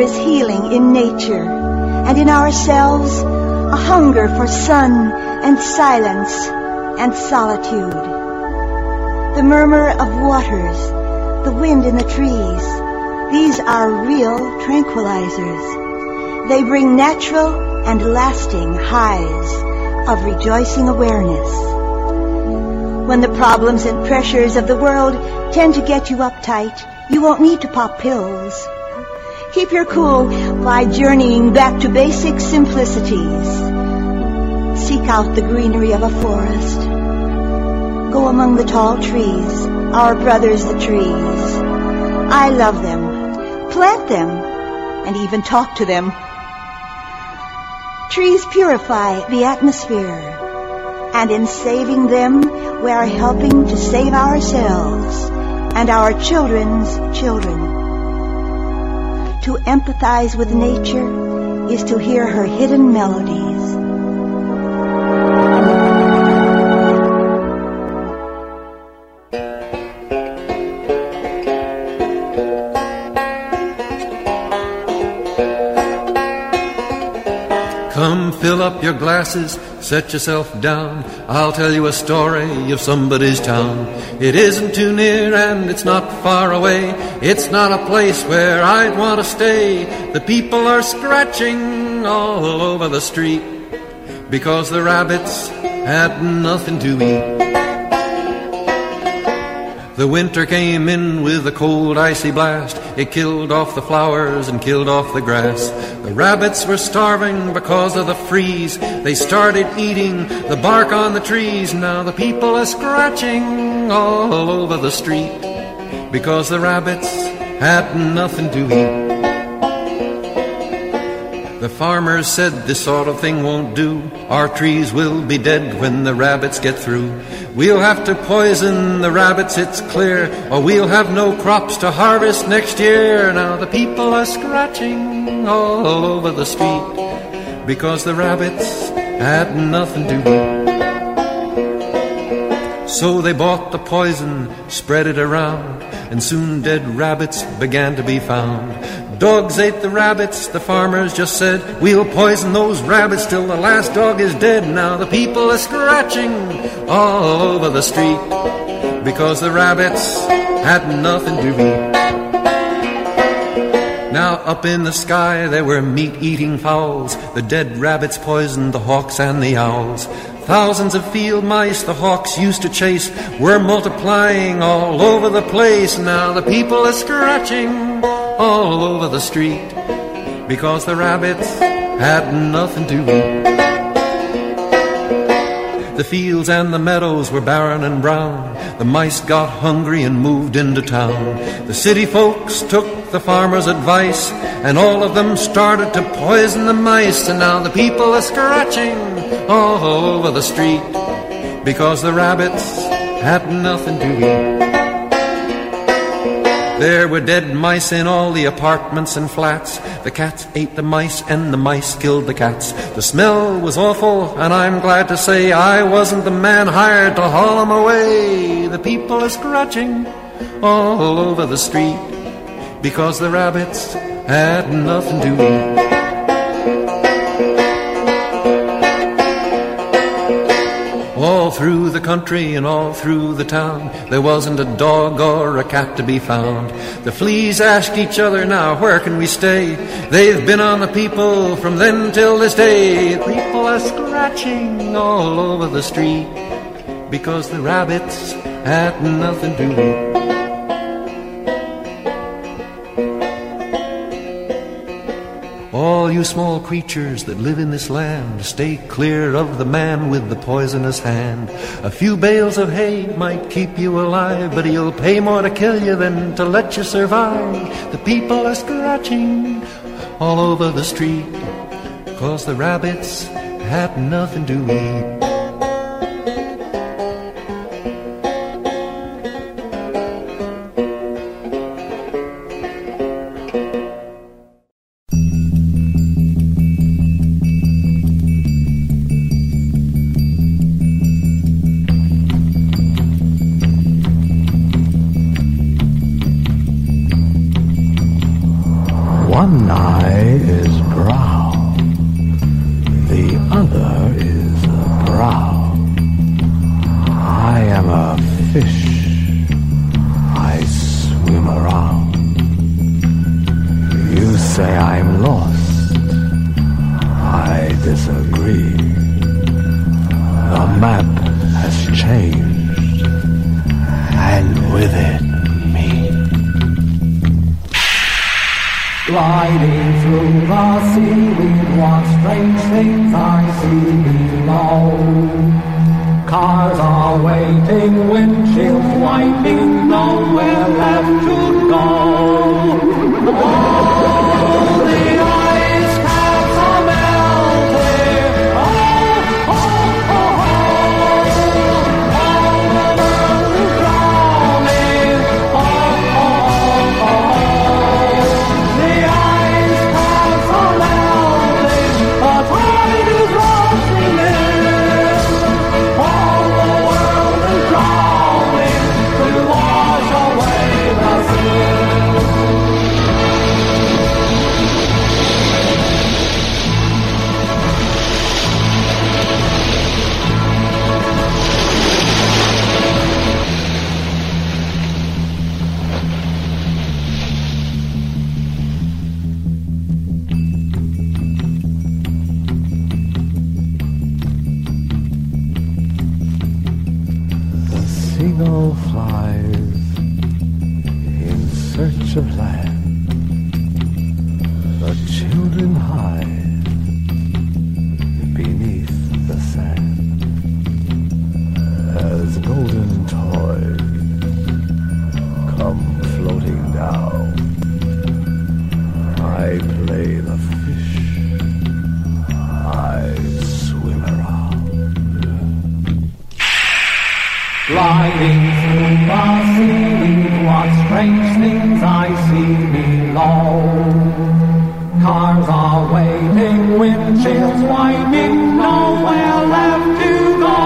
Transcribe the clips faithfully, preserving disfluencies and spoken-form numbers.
is healing in nature, and in ourselves a hunger for sun and silence and solitude. The murmur of waters, the wind in the trees, these are real tranquilizers. They bring natural and lasting highs of rejoicing awareness. When the problems and pressures of the world tend to get you uptight, you won't need to pop pills. Keep your cool by journeying back to basic simplicities. Seek out the greenery of a forest. Go among the tall trees, our brothers the trees. I love them. Plant them, and even talk to them. Trees purify the atmosphere, and in saving them, we are helping to save ourselves and our children's children. To empathize with nature is to hear her hidden melodies. Come fill up your glasses, set yourself down. I'll tell you a story of somebody's town. It isn't too near and it's not far away. It's not a place where I'd want to stay. The people are scratching all over the street because the rabbits had nothing to eat. The winter came in with a cold, icy blast. It killed off the flowers and killed off the grass. The rabbits were starving because of the freeze. They started eating the bark on the trees. Now the people are scratching all over the street because the rabbits had nothing to eat. The farmers said this sort of thing won't do. Our trees will be dead when the rabbits get through. We'll have to poison the rabbits, it's clear, or we'll have no crops to harvest next year. Now the people are scratching all over the street because the rabbits had nothing to eat. So they bought the poison, spread it around, and soon dead rabbits began to be found. Dogs ate the rabbits, the farmers just said, we'll poison those rabbits till the last dog is dead. Now the people are scratching all over the street because the rabbits had nothing to eat. Now up in the sky there were meat-eating fowls. The dead rabbits poisoned the hawks and the owls. Thousands of field mice the hawks used to chase were multiplying all over the place. Now the people are scratching all over the street because the rabbits had nothing to eat. The fields and the meadows were barren and brown. The mice got hungry and moved into town. The city folks took the farmers' advice, and all of them started to poison the mice. And now the people are scratching all over the street because the rabbits had nothing to eat. There were dead mice in all the apartments and flats. The cats ate the mice and the mice killed the cats. The smell was awful, and I'm glad to say I wasn't the man hired to haul them away. The people are scratching all over the street because the rabbits had nothing to eat. All through the country and all through the town, there wasn't a dog or a cat to be found. The fleas asked each other, now where can we stay? They've been on the people from then till this day. People are scratching all over the street because the rabbits had nothing to eat. All you small creatures that live in this land, stay clear of the man with the poisonous hand. A few bales of hay might keep you alive, but he'll pay more to kill you than to let you survive. The people are scratching all over the street 'cause the rabbits had nothing to eat. One night swim around. You say I'm lost. I disagree. The map has changed, and with it, me. Gliding through the seaweed, what strange things I see below. Cars are waiting, windshields wiping, nowhere left to go. Oh, the ice caps are melting. Oh, oh, oh, oh. All the world is drowning. Oh, oh, oh, oh. The ice caps are melting. The tide is rushing in. All the world is drowning to wash away the sea. The seagull flies in search of land. The children hide beneath the sand. As golden toys come floating down, I play the fish. I swim around. Gliding through the seaweed, what strange things I see below. Cars are waiting, windshields wiping, nowhere left to go.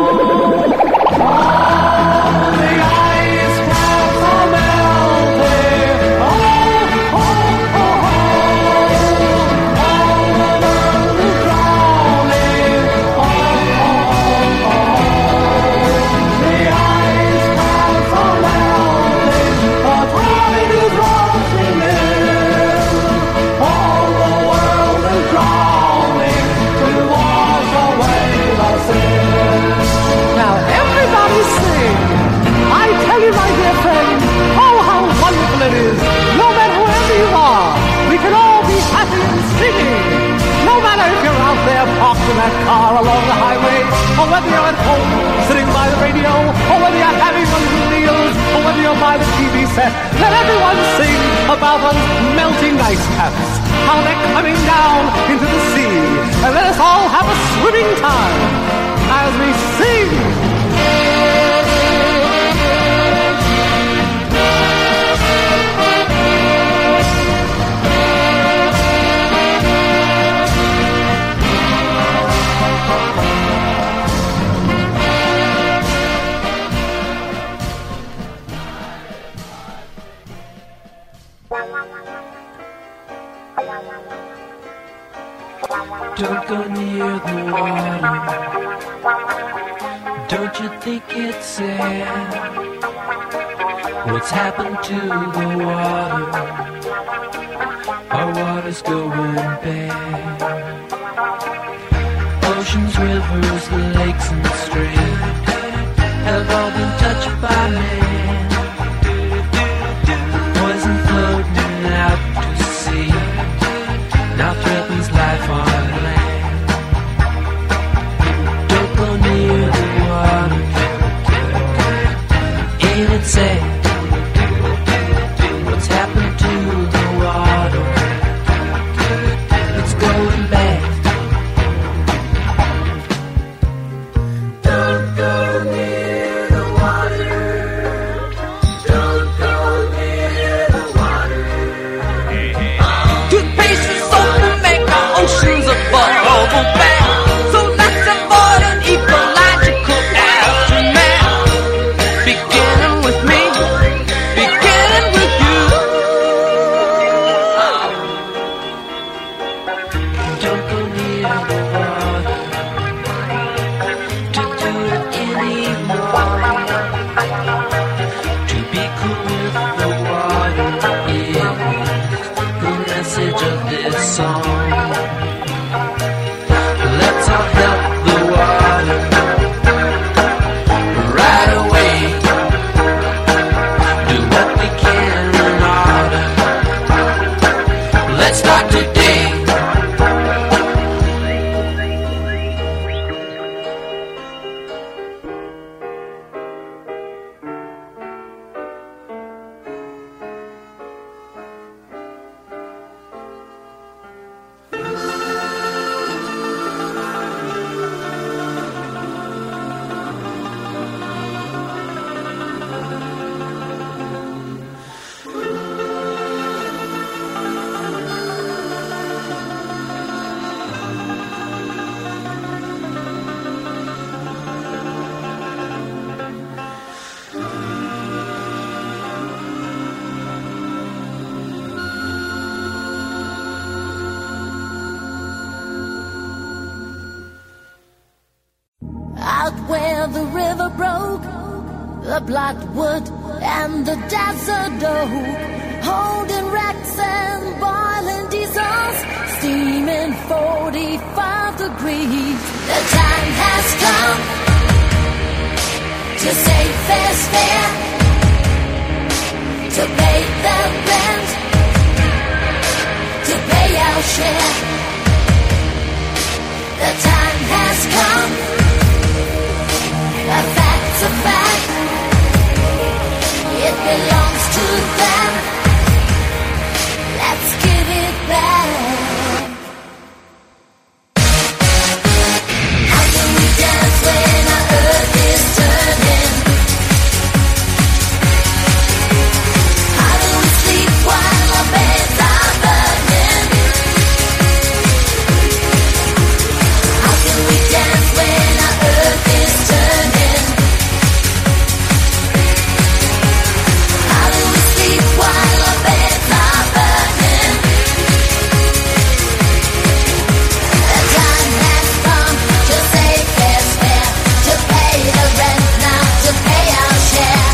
Oh, the ice caps are melting. Oh, oh, oh, oh. All the world is drowning. Oh, oh, oh, oh. The ice caps are melting. The tide is rushing in. All the world is drowning to wash away the sin. Now everybody sing. I tell you, my dear friend, oh how wonderful it is. No matter wherever you are, we can all be happy and singing. No matter if you're out there parked in that car along the highway, or whether you're at home sitting by the radio, or whether you're having one of the meals, or whether you're by the T V set, let everyone sing about those melting ice caps, how they're coming down into the sea, and let us all have a swimming time as we sing. Don't go near the water. Don't you think it's sad? What's happened to the water? Our water's going bad. Oceans, rivers, lakes and streams have all been touched by man. Poison floating out to sea now threatens life on land. Don't go near the water. Ain't it sad? What's happened to the water? It's going bad. Don't go near the water. I'll help the water right away. Do what we can in order. Let's start today. Out where the river broke, the bloodwood and the desert oak, holding wrecks and boiling diesels, steaming forty-five degrees. The time has come to say fair's fair, to pay the rent, to pay our share. The time has come. A fact's a fact. It belongs to them. Let's give it back. How do we dance when our earth is turning? How do we sleep while our beds are burning? How can we dance when our earth is turning? While our beds are burning, the time has come to say fair's fair, to pay the rent now, to pay our share.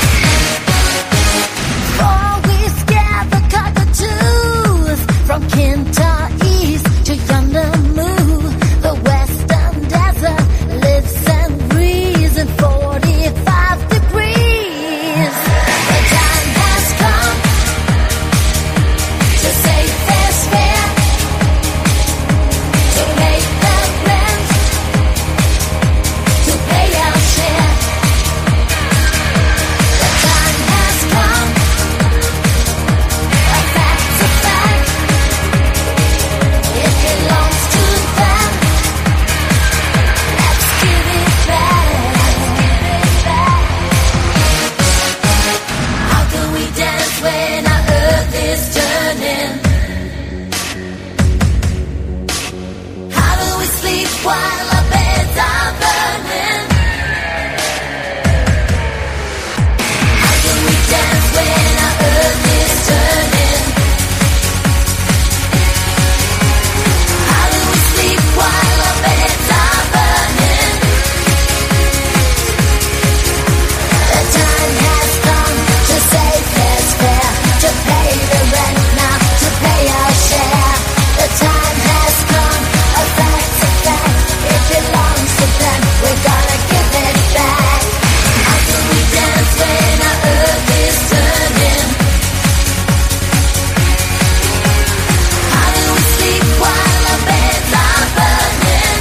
For we scare the cockatoos from Kinta East to yonder moo. The western desert lives and breathes in forty-five degrees. The time has come to say fair's fair, to pay the rent, to pay our share. The time has come. A fact's a fact. It belongs to them. Let's give it back. Let's give it back. How can we dance when our earth is turning? How do we sleep while our beds are burning? How can we dance when our earth is turning? How do we sleep while our beds are burning? The time has come to say fair's fair, to pay the rent now, to pay our share. The time has come, a fact's a fact. It belongs to them, we gotta give it back. How can we dance when our earth is turning? How do we sleep while our beds are burning?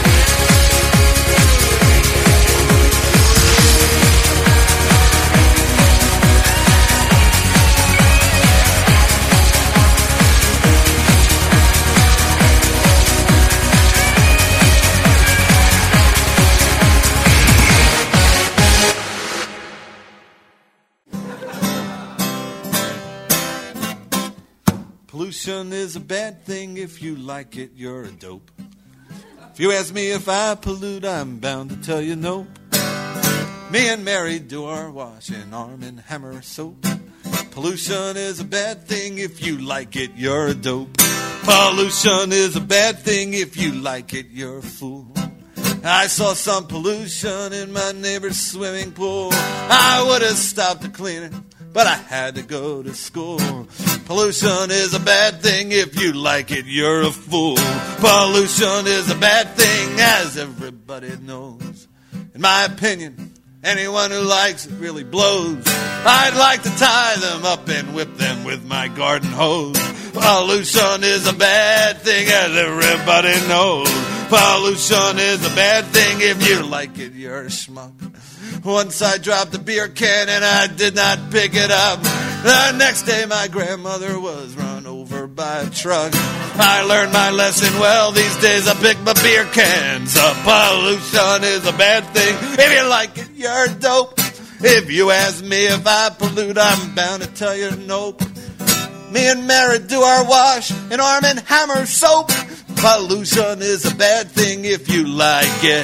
Pollution is a bad thing. If you like it, you're a dope. If you ask me if I pollute, I'm bound to tell you no. Me and Mary do our washing, Arm and Hammer soap. Pollution is a bad thing. If you like it, you're a dope. Pollution is a bad thing. If you like it, you're a fool. I saw some pollution in my neighbor's swimming pool. I would have stopped to clean it, but I had to go to school. Pollution is a bad thing. If you like it, you're a fool. Pollution is a bad thing, as everybody knows. In my opinion, anyone who likes it really blows. I'd like to tie them up and whip them with my garden hose. Pollution is a bad thing, as everybody knows. Pollution is a bad thing. If you like it, you're a schmuck. Once I dropped a beer can and I did not pick it up. The next day my grandmother was run over by a truck. I learned my lesson well. These days I pick my beer cans up. Pollution is a bad thing. If you like it, you're dope. If you ask me if I pollute, I'm bound to tell you nope. Me and Mary do our wash in Arm and Hammer soap. Pollution is a bad thing. If you like it,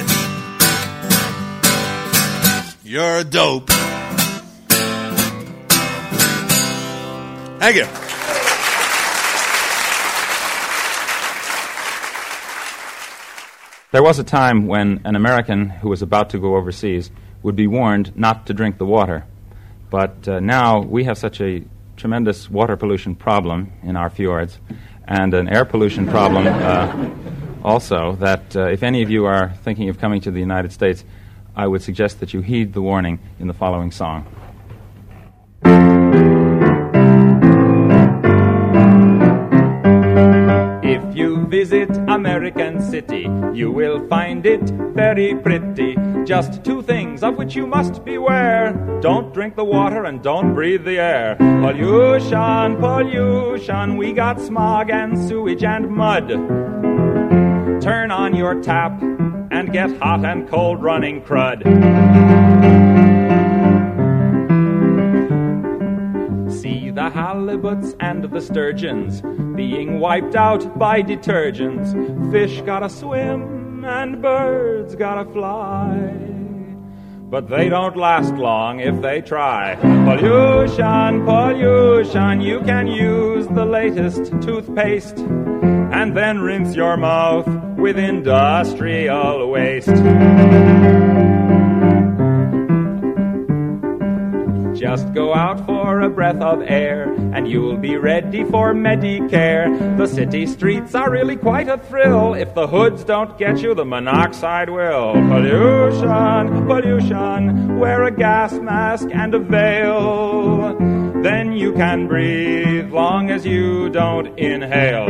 you're a dope. Thank you. There was a time when an American who was about to go overseas would be warned not to drink the water. But uh, now we have such a tremendous water pollution problem in our fjords and an air pollution problem uh, also that uh, if any of you are thinking of coming to the United States, I would suggest that you heed the warning in the following song. If you visit American City, you will find it very pretty. Just two things of which you must beware. Don't drink the water and don't breathe the air. Pollution, pollution, we got smog and sewage and mud. Turn on your tap and get hot and cold running crud. See the halibuts and the sturgeons being wiped out by detergents. Fish gotta swim and birds gotta fly, but they don't last long if they try. Pollution, pollution, you can use the latest toothpaste and then rinse your mouth with industrial waste. Just go out for a breath of air and you'll be ready for Medicare. The city streets are really quite a thrill. If the hoods don't get you, the monoxide will. Pollution, pollution, wear a gas mask and a veil. Then you can breathe long as you don't inhale.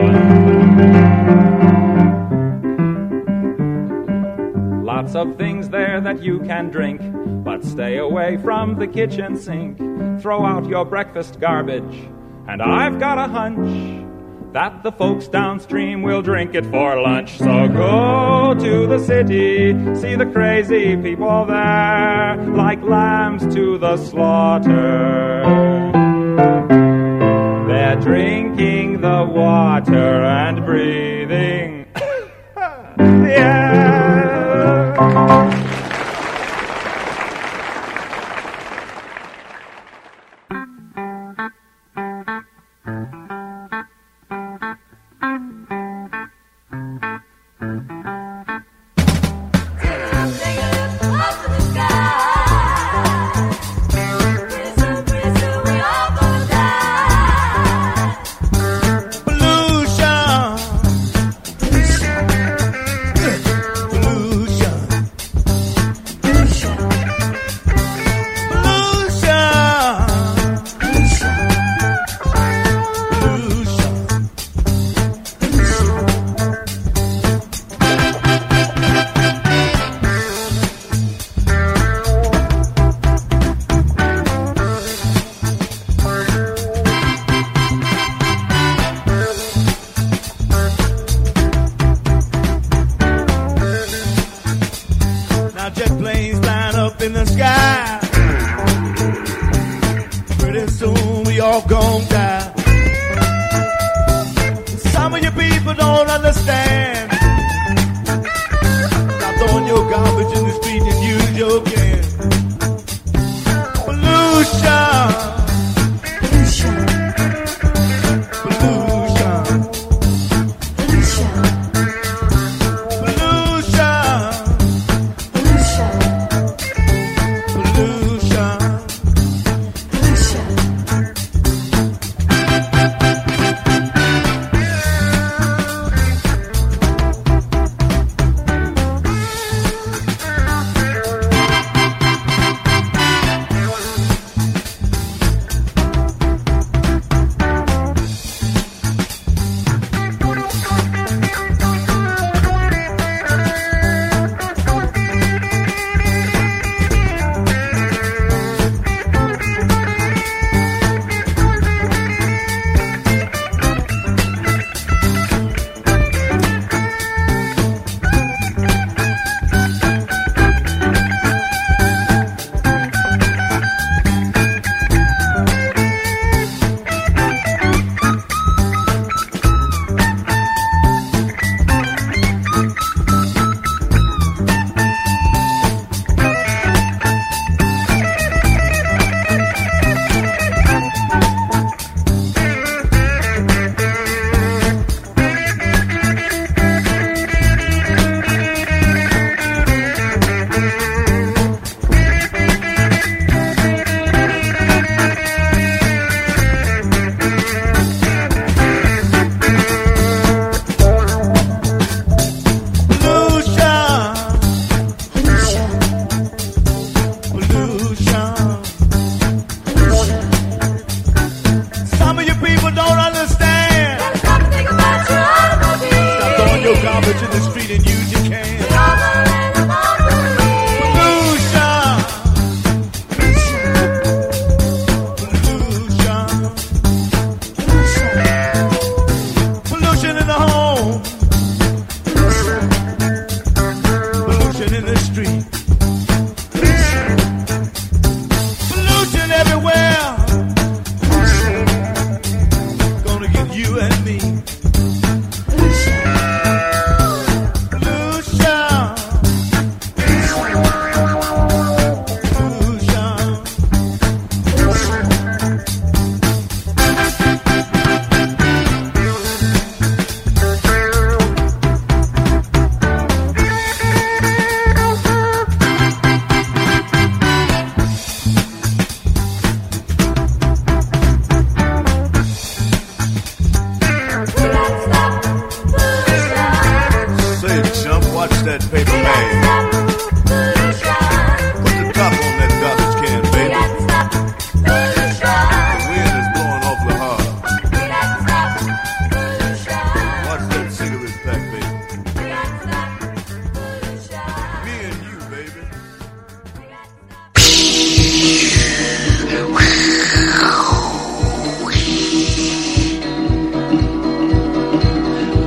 Lots of things there that you can drink, but stay away from the kitchen sink. Throw out your breakfast garbage, and I've got a hunch that the folks downstream will drink it for lunch. So go to the city, see the crazy people there, like lambs to the slaughter. They're drinking the water and breathing the air.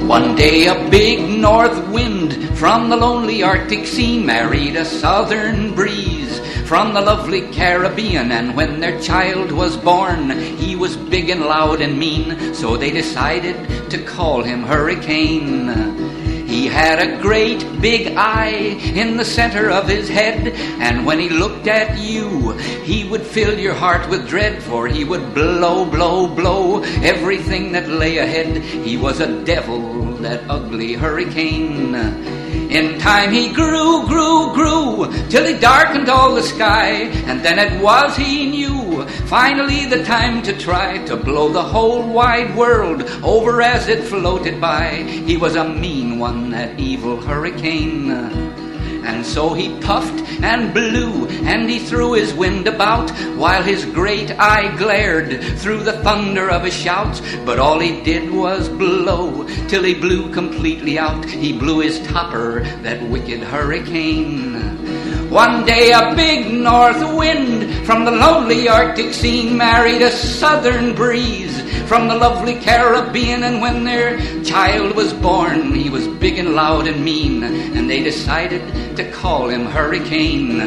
One day a big north wind from the lonely Arctic Sea married a southern breeze from the lovely Caribbean, and when their child was born, he was big and loud and mean, so they decided to call him Hurricane. He had a great big eye in the center of his head, and when he looked at you, he would fill your heart with dread, for he would blow, blow, blow everything that lay ahead. He was a devil, that ugly hurricane. In time he grew, grew, grew, till he darkened all the sky, and then it was he knew, finally the time to try to blow the whole wide world over as it floated by. He was a mean one, that evil hurricane. And so he puffed and blew, and he threw his wind about, while his great eye glared through the thunder of his shouts. But all he did was blow, till he blew completely out. He blew his topper, that wicked hurricane. One day a big north wind from the lonely Arctic scene married a southern breeze from the lovely Caribbean, and when their child was born, he was big and loud and mean, and they decided to call him Hurricane.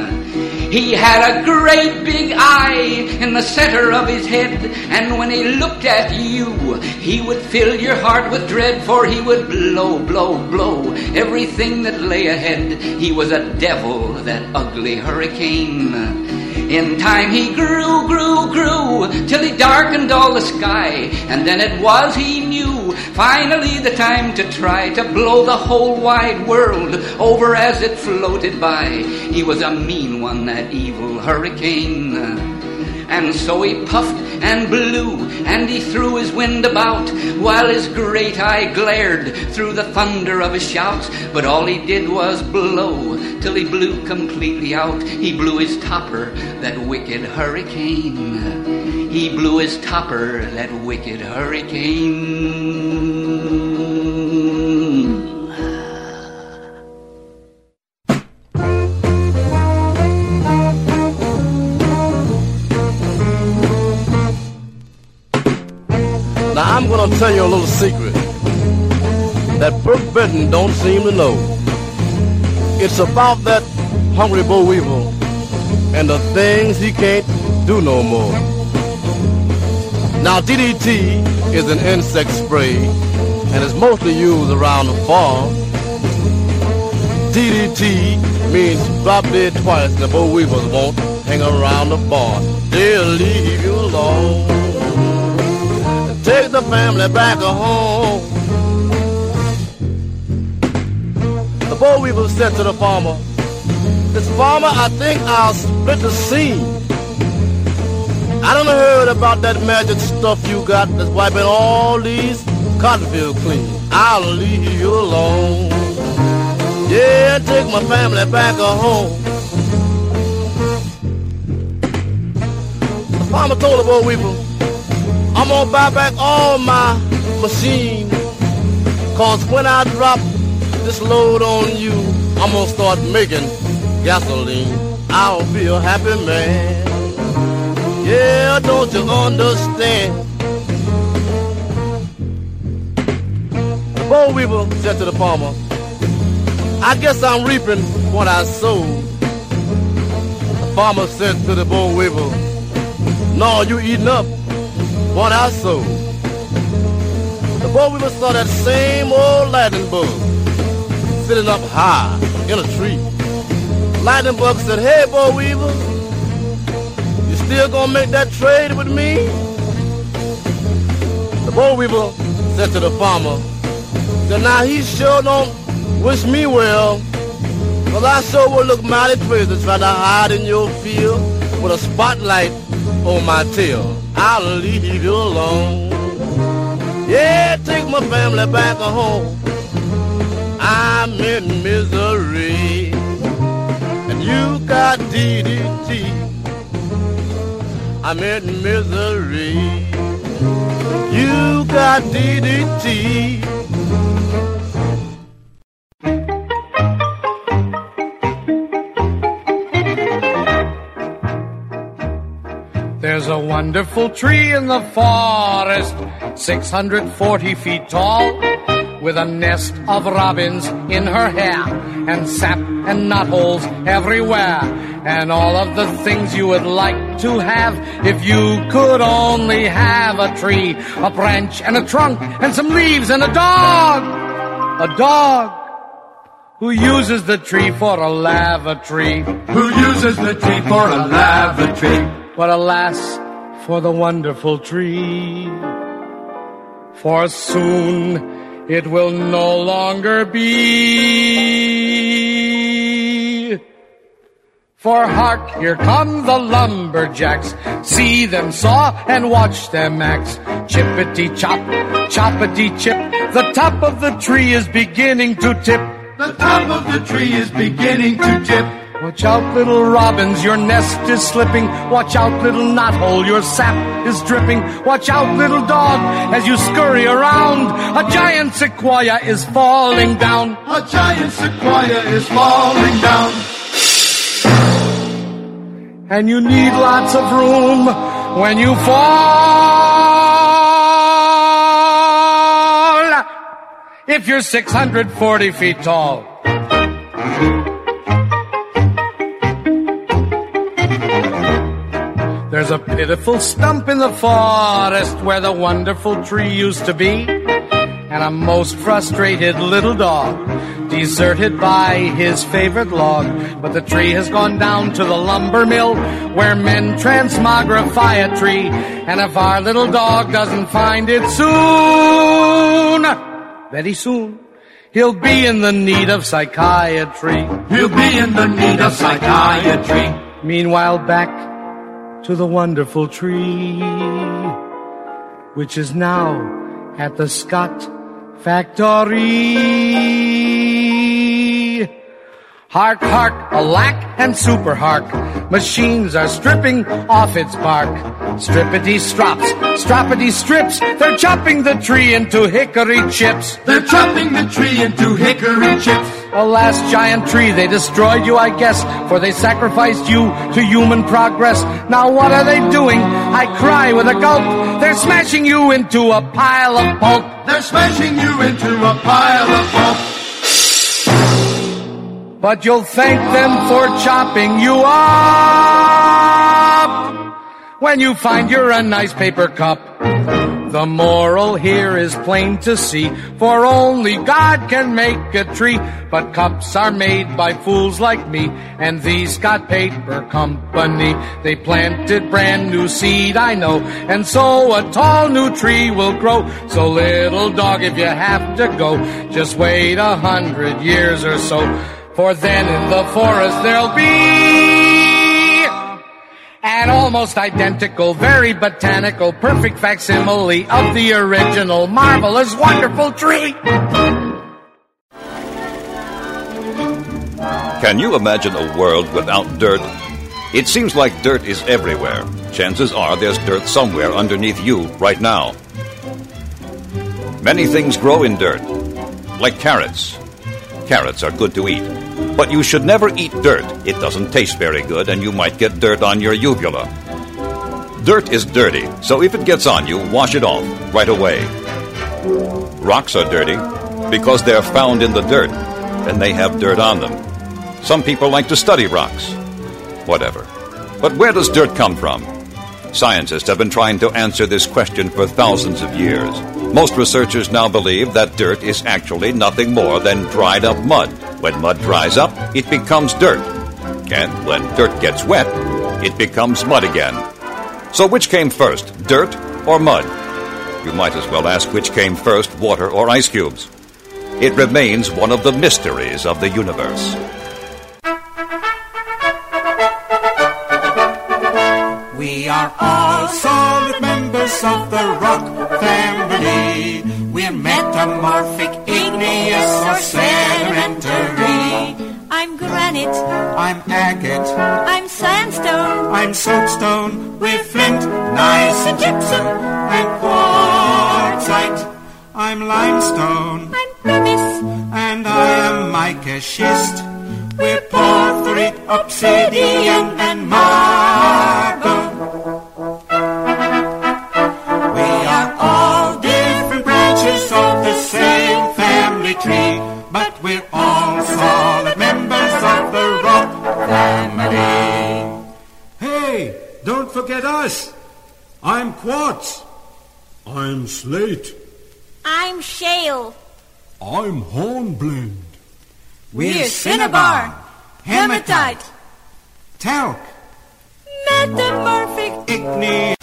He had a great big eye in the center of his head, and when he looked at you, he would fill your heart with dread, for he would blow, blow, blow everything that lay ahead. He was a devil, that ugly hurricane. In time he grew, grew, grew, till he darkened all the sky, and then it was he knew, finally the time to try to blow the whole wide world over as it floated by. He was a mean one, that evil hurricane. And so he puffed and blew, and he threw his wind about, while his great eye glared through the thunder of his shouts. But all he did was blow, till he blew completely out. He blew his topper, that wicked hurricane. He blew his topper, that wicked hurricane. Now I'm gonna tell you a little secret that Brook Benton don't seem to know. It's about that hungry boll weevil and the things he can't do no more. Now D D T is an insect spray and is mostly used around the farm. D D T means drop dead twice and the boll weevils won't hang around the barn. They'll leave you alone. Take the family back home. The boll weevil said to the farmer, "This farmer, I think I'll split the seam. I done heard about that magic stuff you got that's wiping all these cotton fields clean. I'll leave you alone. Yeah, take my family back home." The farmer told the boll weevil, "I'm gonna buy back all my machines, cause when I drop this load on you, I'm gonna start making gasoline. I'll be a happy man. Yeah, don't you understand?" The boll weevil said to the farmer, "I guess I'm reaping what I sowed." The farmer said to the boll weevil, "No, you eating up what I sowed." The boll weevil saw that same old lightning bug sitting up high in a tree. Lightning bug said, "Hey, boll weevil, you still gonna make that trade with me?" The boll weevil said to the farmer, said, "Now he sure don't wish me well, cause I sure would look mighty crazy trying to hide in your field with a spotlight on my tail. I'll leave you alone. Yeah, take my family back home. I'm in misery, and you got D D T. I'm in misery. You got D D T. There's a wonderful tree in the forest, six hundred forty feet tall. with a nest of robins in her hair, and sap and knotholes everywhere, and all of the things you would like to have if you could only have a tree, a branch and a trunk and some leaves and a dog. A dog who uses the tree for a lavatory. Who uses the tree for a lavatory. But alas, for the wonderful tree, for soon it will no longer be. For hark, here come the lumberjacks. See them saw and watch them axe. Chippity-chop, choppity-chip. The top of the tree is beginning to tip. The top of the tree is beginning to tip. Watch out, little robins, your nest is slipping. Watch out, little knothole, your sap is dripping. Watch out, little dog, as you scurry around. A giant sequoia is falling down. A giant sequoia is falling down. And you need lots of room when you fall. If you're six hundred forty feet tall. There's a pitiful stump in the forest where the wonderful tree used to be, and a most frustrated little dog, deserted by his favorite log. But the tree has gone down to the lumber mill where men transmogrify a tree, and if our little dog doesn't find it soon, very soon, he'll be in the need of psychiatry. He'll be in the need of psychiatry. Meanwhile, back to the wonderful tree, which is now at the Scott factory. Hark, hark, alack, and super hark. Machines are stripping off its bark. Strippity strops, stroppity strips. They're chopping the tree into hickory chips. They're chopping the tree into hickory chips. Alas, giant tree, they destroyed you, I guess, for they sacrificed you to human progress. Now what are they doing? I cry with a gulp. They're smashing you into a pile of pulp. They're smashing you into a pile of pulp. But you'll thank them for chopping you up when you find you're a nice paper cup. The moral here is plain to see, for only God can make a tree. But cups are made by fools like me and the Scott Paper Company. They planted brand new seed, I know, and so a tall new tree will grow. So little dog, if you have to go, just wait a hundred years or so, for then in the forest there'll be an almost identical, very botanical, perfect facsimile of the original, marvelous, wonderful tree. Can you imagine a world without dirt? It seems like dirt is everywhere. Chances are there's dirt somewhere underneath you right now. Many things grow in dirt, like carrots. Carrots are good to eat. But you should never eat dirt. It doesn't taste very good, and you might get dirt on your uvula. Dirt is dirty, so if it gets on you, wash it off right away. Rocks are dirty because they're found in the dirt, and they have dirt on them. Some people like to study rocks. Whatever. But where does dirt come from? Scientists have been trying to answer this question for thousands of years. Most researchers now believe that dirt is actually nothing more than dried up mud. When mud dries up, it becomes dirt. And when dirt gets wet, it becomes mud again. So which came first, dirt or mud? You might as well ask which came first, water or ice cubes. It remains one of the mysteries of the universe. We are all solid members of the rock family. We're metamorphic, igneous, or sedimentary. I'm granite. I'm agate. I'm sandstone. I'm soapstone. We're flint, gneiss, and gypsum, and quartzite. I'm limestone. I'm pumice. And I am mica schist. We're porphyry, obsidian, and marble. We are all different branches of the same family. glass. I'm quartz. I'm slate. I'm shale. I'm hornblende. We're cinnabar, hematite, talc, metamorphic, igneous.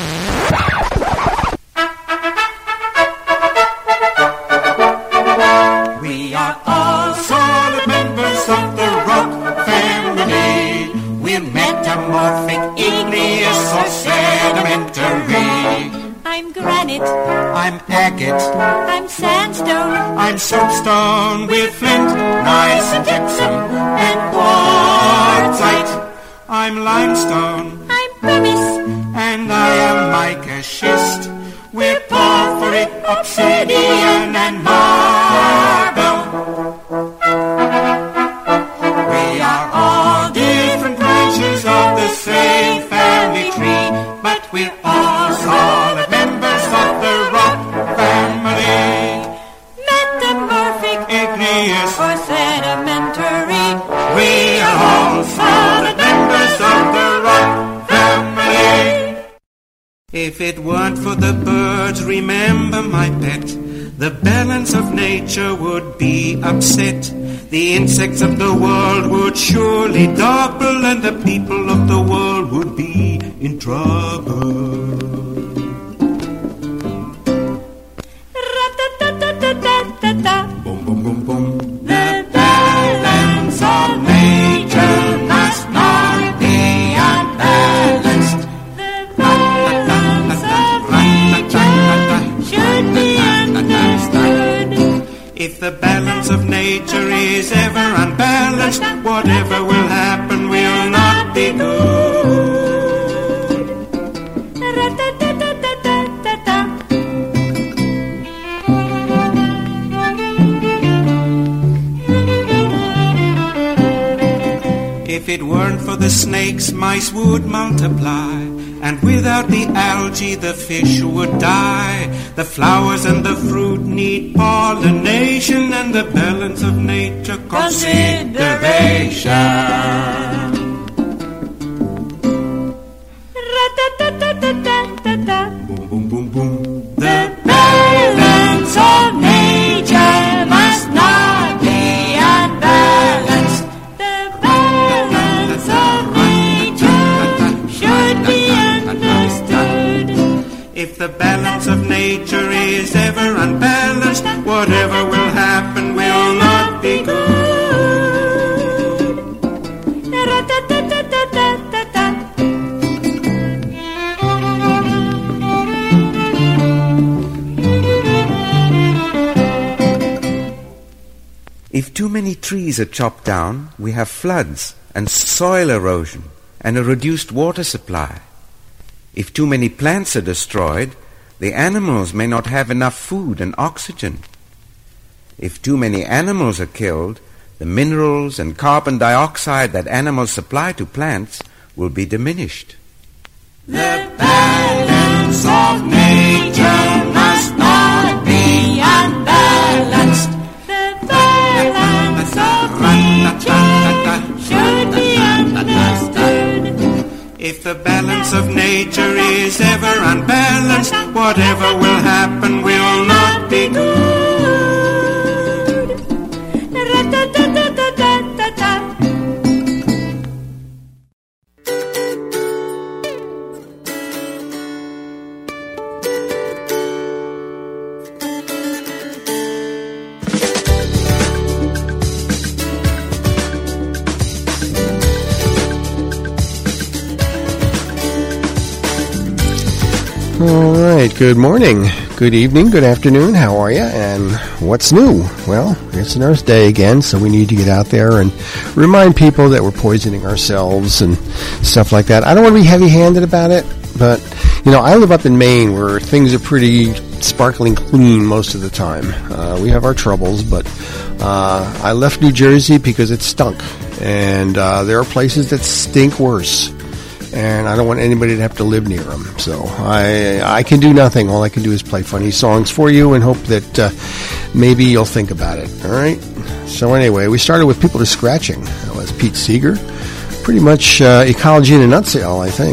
We are all solid members of the rock family. We're metamorphic, igneous, or sedimentary. I'm granite, I'm agate, I'm sandstone, I'm soapstone, We're flint, gneiss, and gypsum, and quartzite. I'm limestone, I'm pumice, and I am mica schist. We're porphyry, obsidian, and marble. We are all different branches of the same family tree, but we're all solid members of the rock family. metamorphic, Igneous, or sedimentary. We are all solid members of the rock family. if it weren't for the birds, remember my pet, the balance of nature would be upset. The insects of the world would surely double, and the people of the world would be in trouble. Ra-ta-ta-ta-ta-ta-ta. Boom, boom, boom, boom. The balance of nature must not be unbalanced. The balance of nature should be understood. If the balance of nature is ever unbalanced, whatever will happen will not be good. Ra-ta-ta-ta-ta-ta-ta. If it weren't for the snakes, mice would multiply, and without the algae, the fish would die. The flowers and the fruit need pollination, and the balance of nature consideration. Ra-ta-ta-ta-ta-ta-ta. Boom, boom, boom, boom. The balance of nature must not be unbalanced. The balance of nature should be understood. If the balance of nature is ever unbalanced, whatever will happen will not be good. Ra-ta-ta-ta-ta-ta-ta. If too many trees are chopped down, we have floods and soil erosion and a reduced water supply. If too many plants are destroyed, the animals may not have enough food and oxygen. If too many animals are killed, the minerals and carbon dioxide that animals supply to plants will be diminished. The balance of nature must not be unbalanced. The balance of nature should be understood. If the balance of nature is ever unbalanced, whatever will happen will not be good. Ra-ta-ta-ta-ta-ta-ta. All right, good morning, good evening, good afternoon, how are you, and what's new? Well, it's an Earth Day again, so we need to get out there and remind people that we're poisoning ourselves and stuff like that. I don't want to be heavy-handed about it, but, you know, I live up in Maine where things are pretty sparkling clean most of the time. Uh, we have our troubles, but uh, I left New Jersey because it stunk, and uh, there are places that stink worse. And I don't want anybody to have to live near them. So I I can do nothing. All I can do is play funny songs for you and hope that uh, maybe you'll think about it. All right? So anyway, we started with People to Scratching. That was Pete Seeger. Pretty much uh, ecology in a nutshell, I think.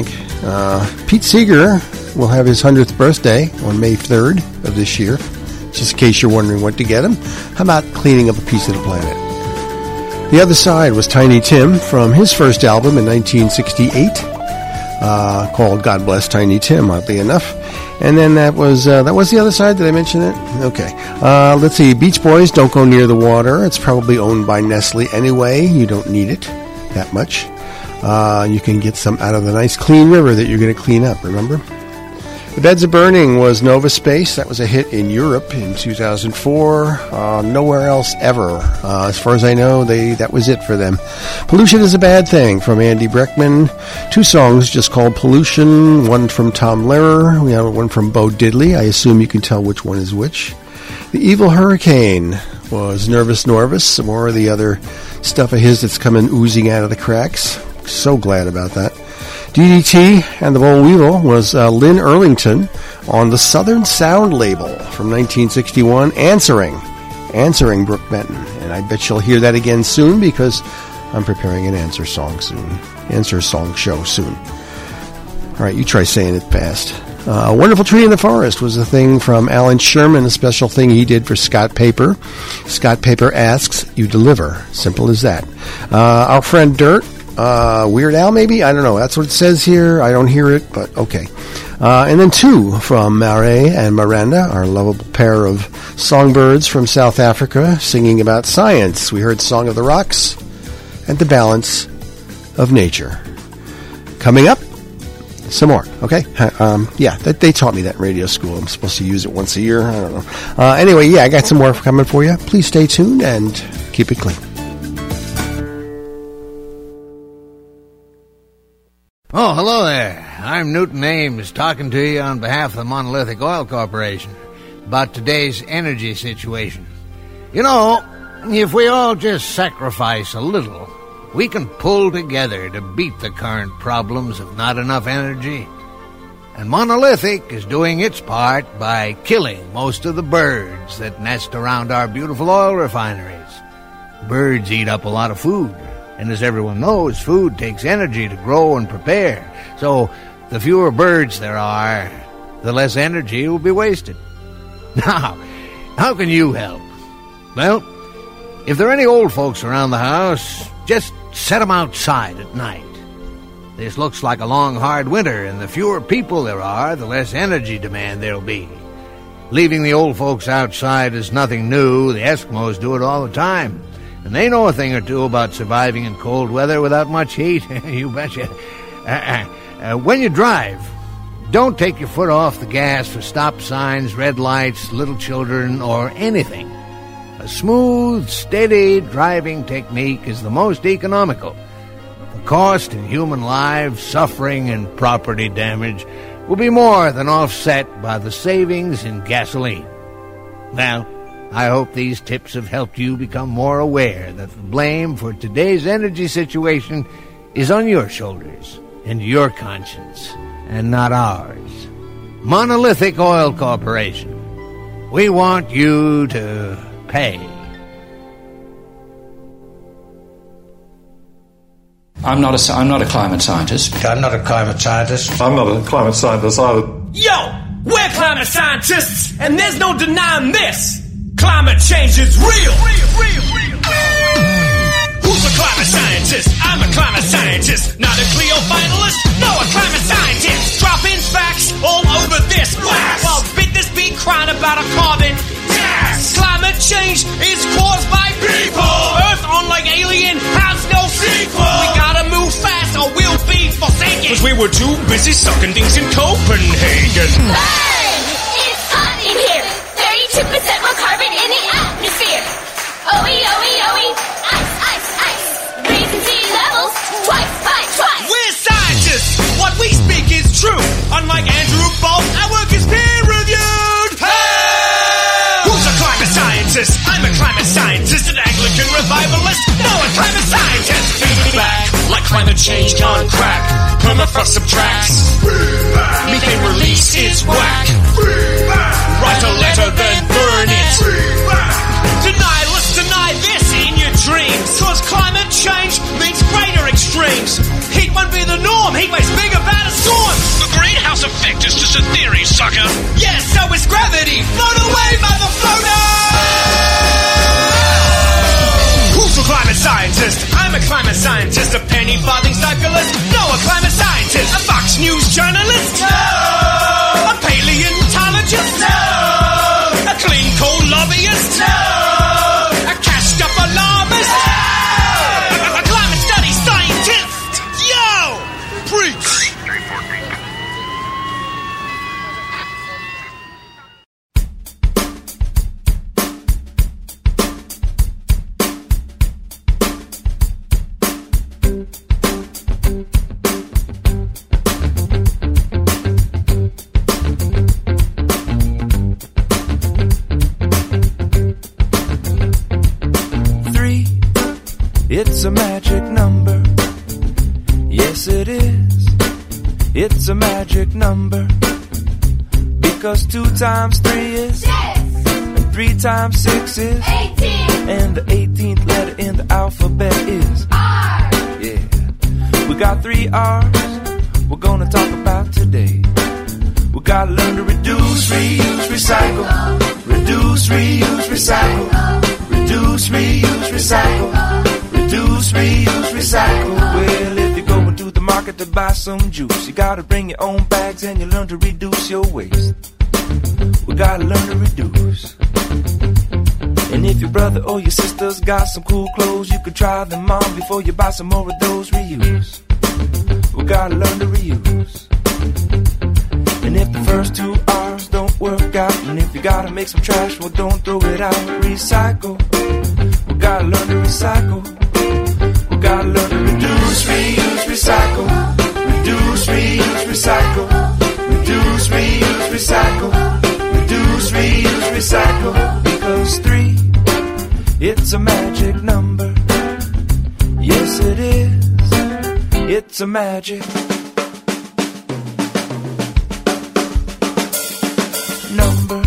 Uh, Pete Seeger will have his hundredth birthday on May third of this year. Just in case you're wondering what to get him, how about cleaning up a piece of the planet? The Other Side was Tiny Tim from his first album in nineteen sixty-eight, uh, called God Bless Tiny Tim, oddly enough. And then that was uh, that was The Other Side. Did I mention it? Okay. Uh, let's see. Beach Boys, Don't Go Near the Water. It's probably owned by Nestle anyway. You don't need it that much. Uh, you can get some out of the nice clean river that you're going to clean up, remember? The Beds of Burning was Nova Space. That was a hit in Europe in two thousand four. Uh, nowhere else ever. Uh, as far as I know, they that was it for them. Pollution is a Bad Thing from Andy Breckman. Two songs just called Pollution. One from Tom Lehrer. We have one from Bo Diddley. I assume you can tell which one is which. The Evil Hurricane was Nervous Norvis. Some more of the other stuff of his that's coming oozing out of the cracks. So glad about that. D D T and the Boll Weevil was uh, Lynn Erlington on the Southern Sound label from nineteen sixty-one, Answering, Answering Brooke Benton. And I bet you'll hear that again soon because I'm preparing an answer song soon, answer song show soon. All right, you try saying it fast. Uh, Wonderful Tree in the Forest was a thing from Alan Sherman, a special thing he did for Scott Paper. Scott Paper asks, you deliver. Simple as that. Uh, our friend Dirt, Uh, Weird Al, maybe? I don't know. That's what it says here. I don't hear it, but okay. Uh, and then two from Mare and Miranda, our lovable pair of songbirds from South Africa, singing about science. We heard Song of the Rocks and The Balance of Nature. Coming up, some more, okay? Um, yeah, that, they taught me that in radio school. I'm supposed to use it once a year. I don't know. Uh, anyway, yeah, I got some more coming for you. Please stay tuned and keep it clean. Oh, hello there. I'm Newton Ames, talking to you on behalf of the Monolithic Oil Corporation about today's energy situation. You know, if we all just sacrifice a little, we can pull together to beat the current problems of not enough energy. And Monolithic is doing its part by killing most of the birds that nest around our beautiful oil refineries. Birds eat up a lot of food. And as everyone knows, food takes energy to grow and prepare. So the fewer birds there are, the less energy will be wasted. Now, how can you help? Well, if there are any old folks around the house, just set them outside at night. This looks like a long, hard winter, and the fewer people there are, the less energy demand there'll be. Leaving the old folks outside is nothing new. The Eskimos do it all the time. And they know a thing or two about surviving in cold weather without much heat. You betcha. Uh, uh, uh, when you drive, don't take your foot off the gas for stop signs, red lights, little children, or anything. A smooth, steady driving technique is the most economical. The cost in human lives, suffering, and property damage will be more than offset by the savings in gasoline. Well, I hope these tips have helped you become more aware that the blame for today's energy situation is on your shoulders and your conscience, and not ours. Monolithic Oil Corporation. We want you to pay. I'm not a, I'm not a climate scientist. I'm not a climate scientist. I'm not a climate scientist either. Yo, we're climate scientists, and there's no denying this. Climate change is real. real, real, real. Who's a climate scientist? I'm a climate scientist. Not a Clio finalist? No, a climate scientist. Dropping facts all over this blast. While business be crying about a carbon gas. Climate change is caused by people. Earth, unlike alien, has no sequel. We gotta move fast or we'll be forsaken. Cause we were too busy sucking things in Copenhagen. Hey! It's hot in here. thirty-two percent more carbon in the atmosphere. O-E, O-E, O-E. Ice, ice, ice. Raising sea levels twice by twice. We're scientists. What we speak is true. Unlike Andrew Bolt, our work is peer-reviewed. Hey! Who's a climate scientist? I'm a climate scientist, an Anglican revivalist. No, a climate scientist. Back like climate change gone crack. Permafrost subtracts. Methane release is whack. Write a letter, then burn it. Denialists deny this in your dreams. Cause climate change means greater extremes. Heat won't be the norm. Heat waves bigger, better storms. effect is just a theory, sucker. Yes, so is gravity. Float away, motherfucker! Who's a climate scientist? I'm a climate scientist. A penny farthing cyclist? No, a climate scientist. A Fox News journalist? No! A paleontologist? No! A clean coal lobbyist? No! A cashed up alarmist? No! A climate study scientist? Yo! Preach! It's a magic number. Yes, it is. It's a magic number. Because two times three is six. And three times six is eighteen. And the eighteenth letter in the alphabet is R. Yeah. We got three R's we're gonna talk about today. We gotta learn to reduce, reuse, recycle. Reduce, reuse, recycle. Reduce, reuse, recycle. Reduce, reuse, recycle. Well, if you're going to the market to buy some juice, you gotta bring your own bags and you learn to reduce your waste. We gotta learn to reduce. And if your brother or your sister's got some cool clothes, you could try them on before you buy some more of those. Reuse. We gotta learn to reuse. And if the first two R's don't work out, and if you gotta make some trash, well, don't throw it out. Recycle. We gotta learn to recycle. We gotta learn to reduce, reuse, recycle. Reduce, reuse, recycle. Reduce, reuse, recycle. Reduce, reuse, recycle. Because three, it's a magic number. Yes, it is. It's a magic number.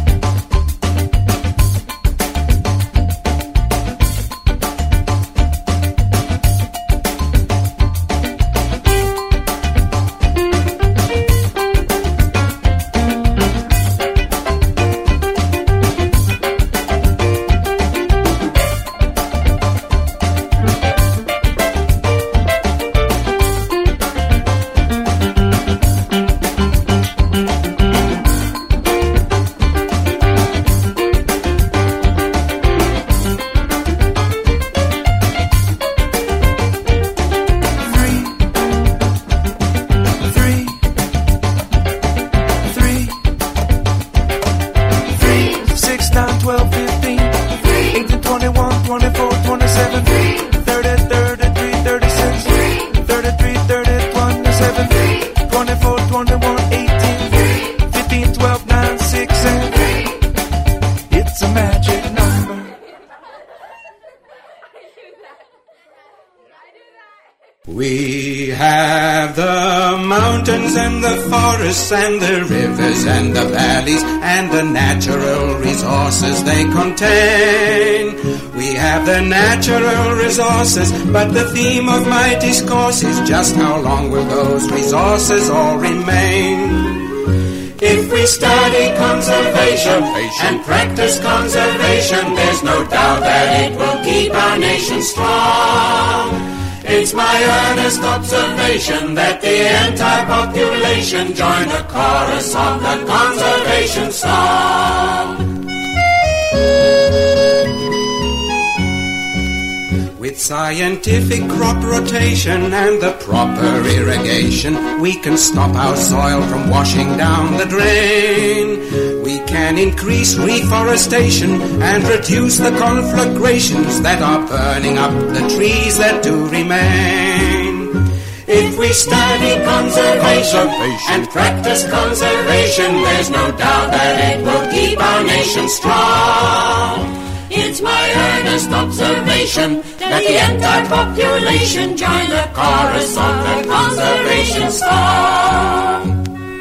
We have the mountains and the forests and the rivers and the valleys and the natural resources they contain. We have the natural resources, but the theme of my discourse is just how long will those resources all remain? If we study conservation and practice conservation, there's no doubt that it will keep our nation strong. It's my earnest observation that the entire population join the chorus of the conservation song. With scientific crop rotation and the proper irrigation, we can stop our soil from washing down the drain. We can increase reforestation and reduce the conflagrations that are burning up the trees that do remain. If we study conservation and practice conservation, there's no doubt that it will keep our nation strong. It's my earnest observation that the entire population join the chorus of the conservation song.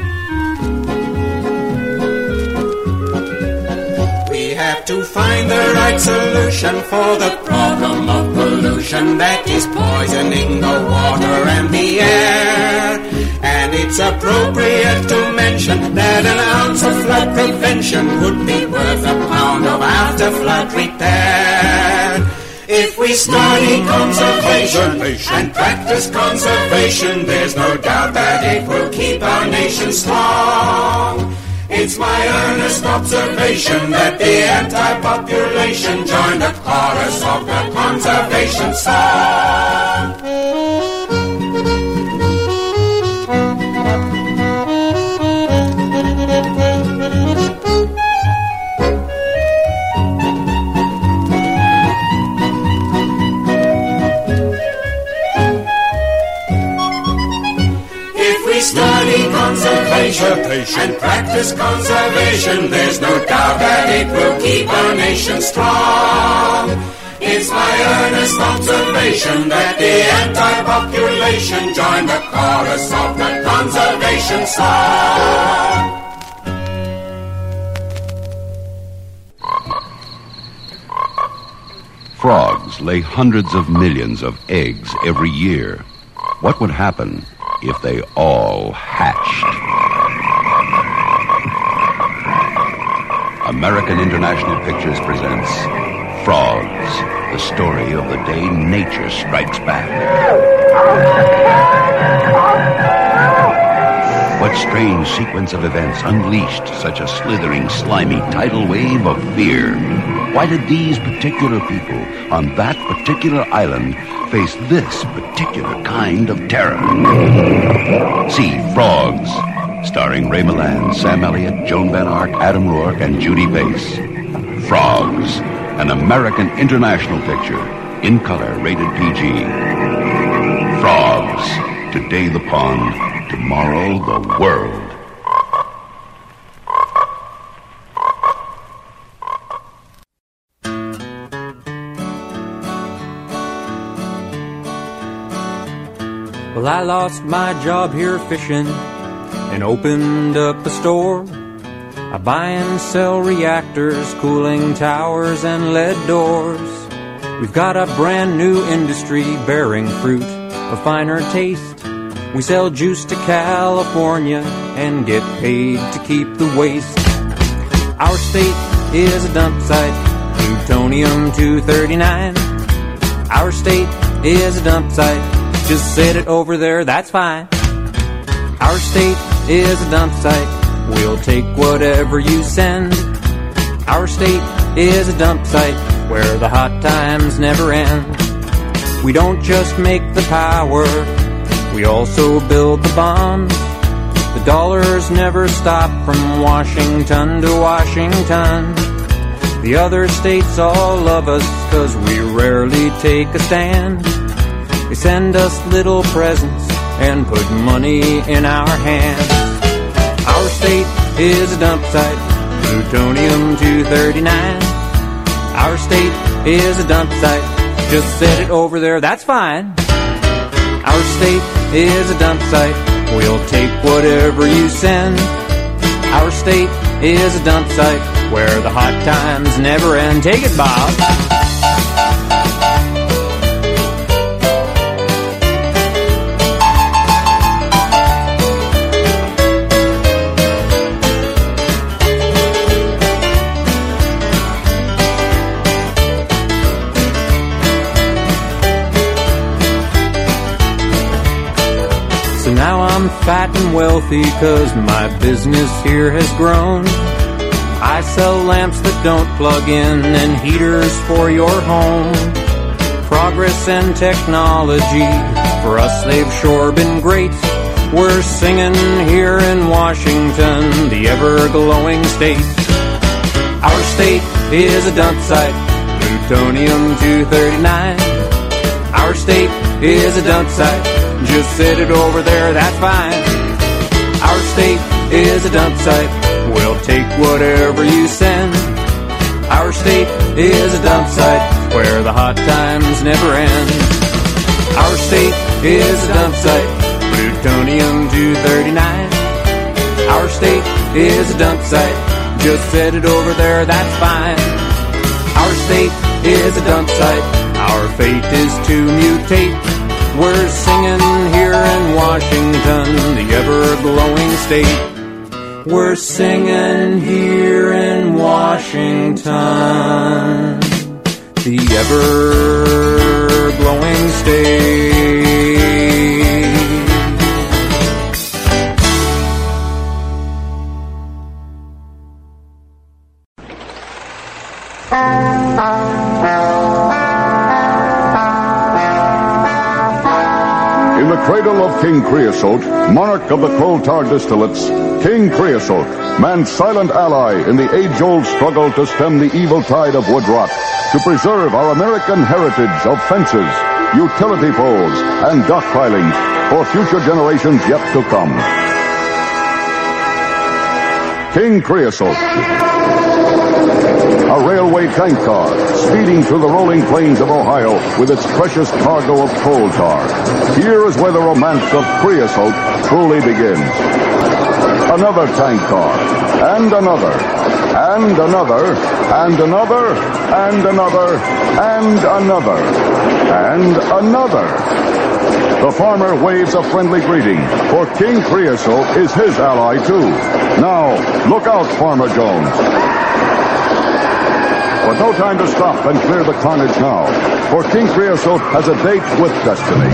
We have to find the right solution for the problem of pollution that is poisoning the water and the air. And it's appropriate to mention that an ounce of flood prevention would be worth a pound of after-flood repair. If we study conservation and practice conservation, there's no doubt that it will keep our nation strong. It's my earnest observation that the anti-population join the chorus of the conservation song. Study conservation and practice conservation, there's no doubt that it will keep our nation strong. It's my earnest observation that the anti-population join the chorus of the conservation song. Frogs lay hundreds of millions of eggs every year. What would happen if they all hatched? American International Pictures presents Frogs, the story of the day nature strikes back. What strange sequence of events unleashed such a slithering, slimy tidal wave of fear? Why did these particular people on that particular island face this particular kind of terror? See Frogs, starring Ray Milland, Sam Elliott, Joan Van Ark, Adam Rourke, and Judy Bass. Frogs, an American International picture, in color, rated P G. Frogs, today the pond, tomorrow the world. Well, I lost my job here fishing and opened up a store. I buy and sell reactors, cooling towers, and lead doors. We've got a brand new industry bearing fruit of finer taste. We sell juice to California and get paid to keep the waste. Our state is a dump site, plutonium two thirty-nine. Our state is a dump site. Just set it over there, that's fine. Our state is a dump site. We'll take whatever you send. Our state is a dump site where the hot times never end. We don't just make the power, we also build the bombs. The dollars never stop from Washington to Washington. The other states all love us 'cause we rarely take a stand. They send us little presents and put money in our hands. Our state is a dump site, plutonium two thirty-nine. Our state is a dump site, just set it over there, that's fine. Our state is a dump site, we'll take whatever you send. Our state is a dump site where the hot times never end. Take it, Bob. Now I'm fat and wealthy 'cause my business here has grown. I sell lamps that don't plug in and heaters for your home. Progress and technology, for us they've sure been great. We're singing here in Washington, the ever-glowing state. Our state is a dump site, plutonium two thirty-nine. Our state is a dump site, just set it over there, that's fine. Our state is a dump site, we'll take whatever you send. Our state is a dump site where the hot times never end. Our state is a dump site, plutonium two thirty-nine. Our state is a dump site, just set it over there, that's fine. Our state is a dump site, our fate is to mutate. We're singing here in Washington, the ever-glowing state. We're singing here in Washington, the ever-glowing state. In the cradle of King Creosote, monarch of the coal tar distillates, King Creosote, man's silent ally in the age-old struggle to stem the evil tide of wood rot, to preserve our American heritage of fences, utility poles, and dock pilings for future generations yet to come. King Creosote, a railway tank car speeding through the rolling plains of Ohio with its precious cargo of coal tar. Here is where the romance of Creosote truly begins. Another tank car, and another, and another, and another, and another, and another, and another. The farmer waves a friendly greeting, for King Creosote is his ally too. Now, look out, Farmer Jones. But no time to stop and clear the carnage now, for King Creosote has a date with destiny.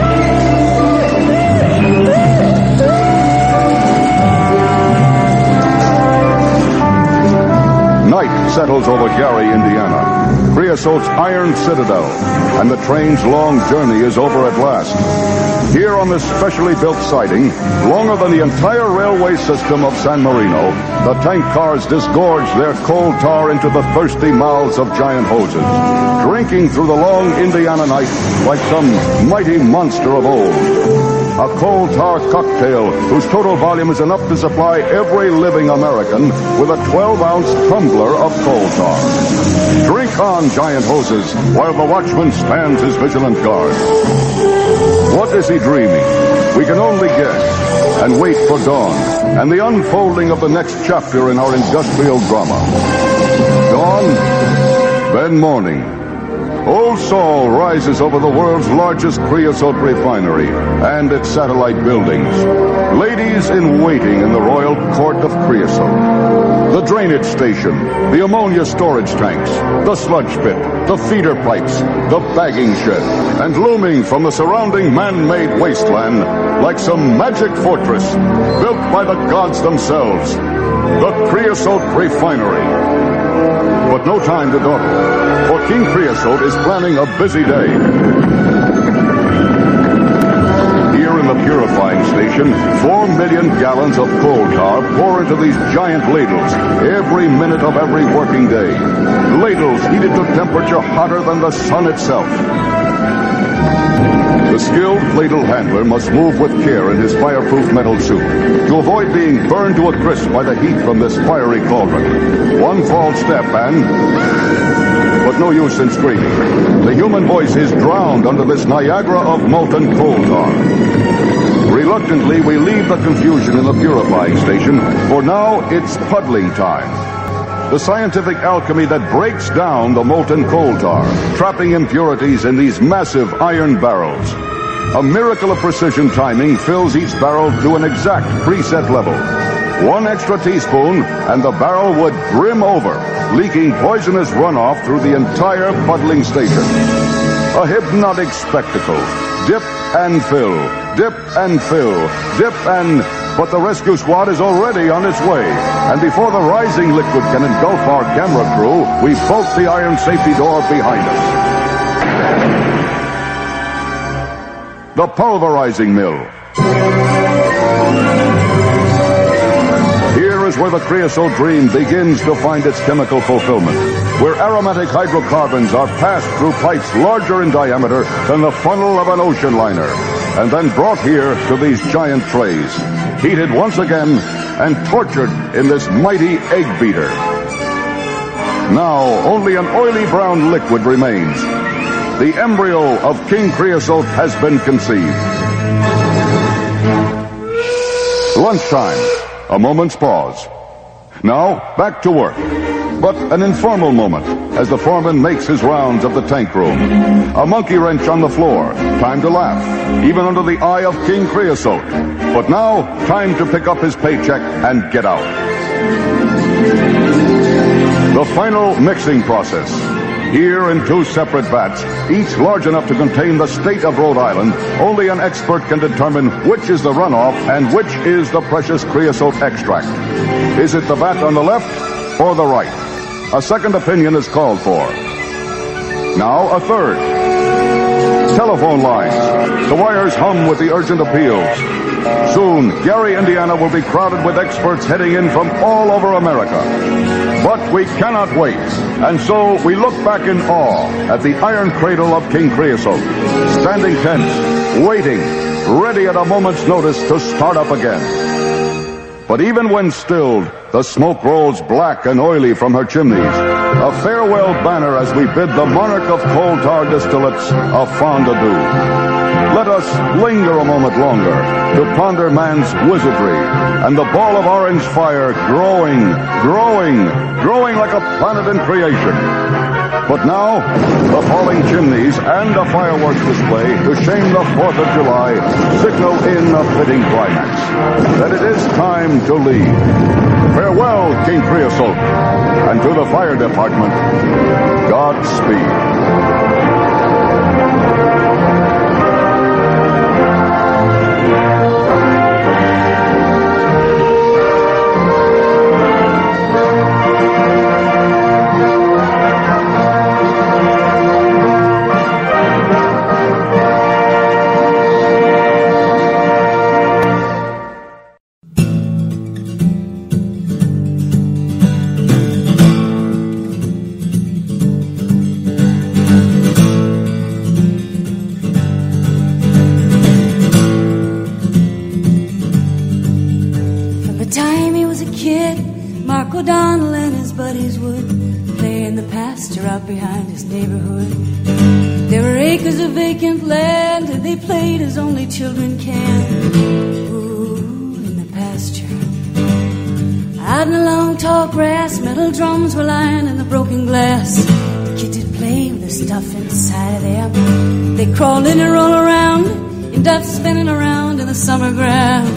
Night settles over Gary, Indiana, Creosote's iron citadel, and the train's long journey is over at last. Here on this specially built siding, longer than the entire railway system of San Marino, the tank cars disgorge their coal tar into the thirsty mouths of giant hoses, drinking through the long Indiana night like some mighty monster of old. A coal tar cocktail whose total volume is enough to supply every living American with a twelve-ounce tumbler of coal tar. Drink on, giant hoses, while the watchman stands his vigilant guard. What is he dreaming? We can only guess and wait for dawn and the unfolding of the next chapter in our industrial drama. Dawn, then morning. Old Saul rises over the world's largest creosote refinery and its satellite buildings. Ladies in waiting in the royal court of creosote. The drainage station, the ammonia storage tanks, the sludge pit, the feeder pipes, the bagging shed, and looming from the surrounding man-made wasteland like some magic fortress built by the gods themselves, the Creosote Refinery. But no time to dawdle, for King Creosote is planning a busy day. Here in the purifying station, four million gallons of coal tar pour into these giant ladles every minute of every working day. Ladles heated to temperature hotter than the sun itself. The skilled ladle handler must move with care in his fireproof metal suit to avoid being burned to a crisp by the heat from this fiery cauldron. One false step and... But no use in screaming. The human voice is drowned under this Niagara of molten coal tar. Reluctantly, we leave the confusion in the purifying station, for now it's puddling time. The scientific alchemy that breaks down the molten coal tar, trapping impurities in these massive iron barrels. A miracle of precision timing fills each barrel to an exact preset level. One extra teaspoon, and the barrel would brim over, leaking poisonous runoff through the entire puddling station. A hypnotic spectacle. Dip and fill, dip and fill, dip and... But the rescue squad is already on its way. And before the rising liquid can engulf our camera crew, we bolt the iron safety door behind us. The pulverizing mill. Here is where the creosote dream begins to find its chemical fulfillment, where aromatic hydrocarbons are passed through pipes larger in diameter than the funnel of an ocean liner, and then brought here to these giant trays, heated once again and tortured in this mighty egg beater. Now only an oily brown liquid remains. The embryo of King Creosote has been conceived. Lunchtime. A moment's pause. Now, back to work. but an informal moment as the foreman makes his rounds of the tank room. A monkey wrench on the floor. Time to laugh, even under the eye of King Creosote. But now, time to pick up his paycheck and get out. The final mixing process. Here in two separate vats, each large enough to contain the state of Rhode Island, only an expert can determine which is the runoff and which is the precious creosote extract. Is it the vat on the left or the right? A second opinion is called for. Now a third. Telephone lines. The wires hum with the urgent appeals. Soon, Gary, Indiana will be crowded with experts heading in from all over America. But we cannot wait, and so we look back in awe at the iron cradle of King Creosote, standing tense, waiting, ready at a moment's notice to start up again. But even when stilled, the smoke rolls black and oily from her chimneys, a farewell banner as we bid the monarch of coal tar distillates a fond adieu. Let us linger a moment longer to ponder man's wizardry and the ball of orange fire growing, growing, growing like a planet in creation. But now, the falling chimneys and a fireworks display to shame the fourth of July signal in a fitting climax that it is time to leave. Farewell, King Creosote, and to the fire department, Godspeed. O'Donnell and his buddies would play in the pasture out behind his neighborhood. There were acres of vacant land and they played as only children can. Ooh, in the pasture. Out in the long tall grass, metal drums were lying in the broken glass. The kids would play with the stuff inside of them. They crawl in and roll around in dust spinning around in the summer ground.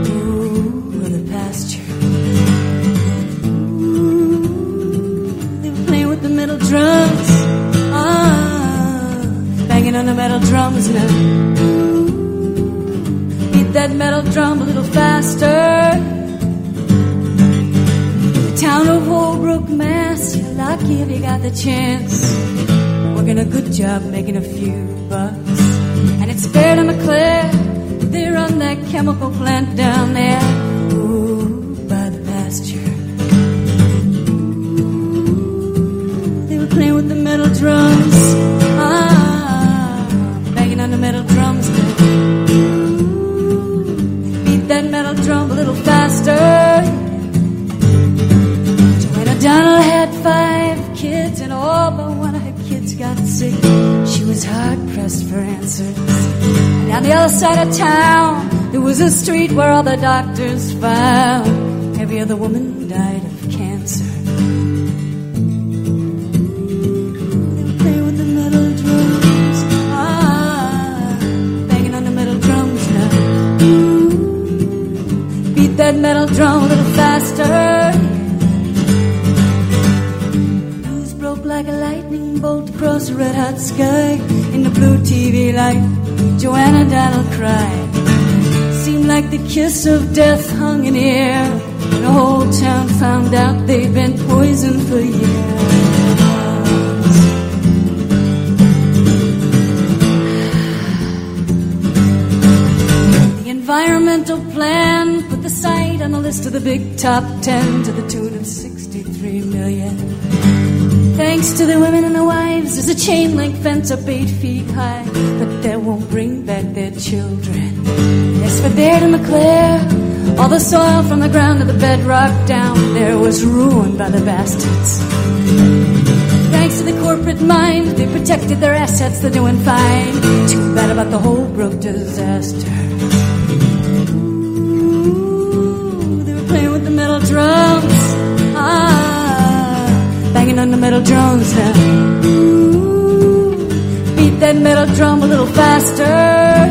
Drums, ah, banging on the metal drums now. Beat that metal drum a little faster. The town of Holbrook, Mass, you're lucky if you got the chance. Working a good job, making a few bucks. And it's fair to McClare, they run that chemical plant down there. Ooh, by the pasture. Playing with the metal drums, ah, banging on the metal drums now. Beat that metal drum a little faster. Joanna O'Donnell had five kids, and all but one of her kids got sick. She was hard pressed for answers. And on the other side of town, there was a street where all the doctors found every other woman died of cancer. That metal drum a little faster. News broke like a lightning bolt across the red hot sky. In the blue T V light, Joanna O'Donnell cried. Seemed like the kiss of death hung in the air. And the whole town found out they'd been poisoned for years. The environmental plan put the site on the list of the big top ten to the tune of sixty-three million. Thanks to the women and the wives, there's a chain link fence up eight feet high, but that won't bring back their children. As for Baird and McClare, all the soil from the ground to the bedrock down there was ruined by the bastards. Thanks to the corporate mind, they protected their assets, they're doing fine. Too bad about the Holbrook disaster. Ooh, they were playing with the metal drums, ah, metal drums now. Ooh, beat that metal drum a little faster.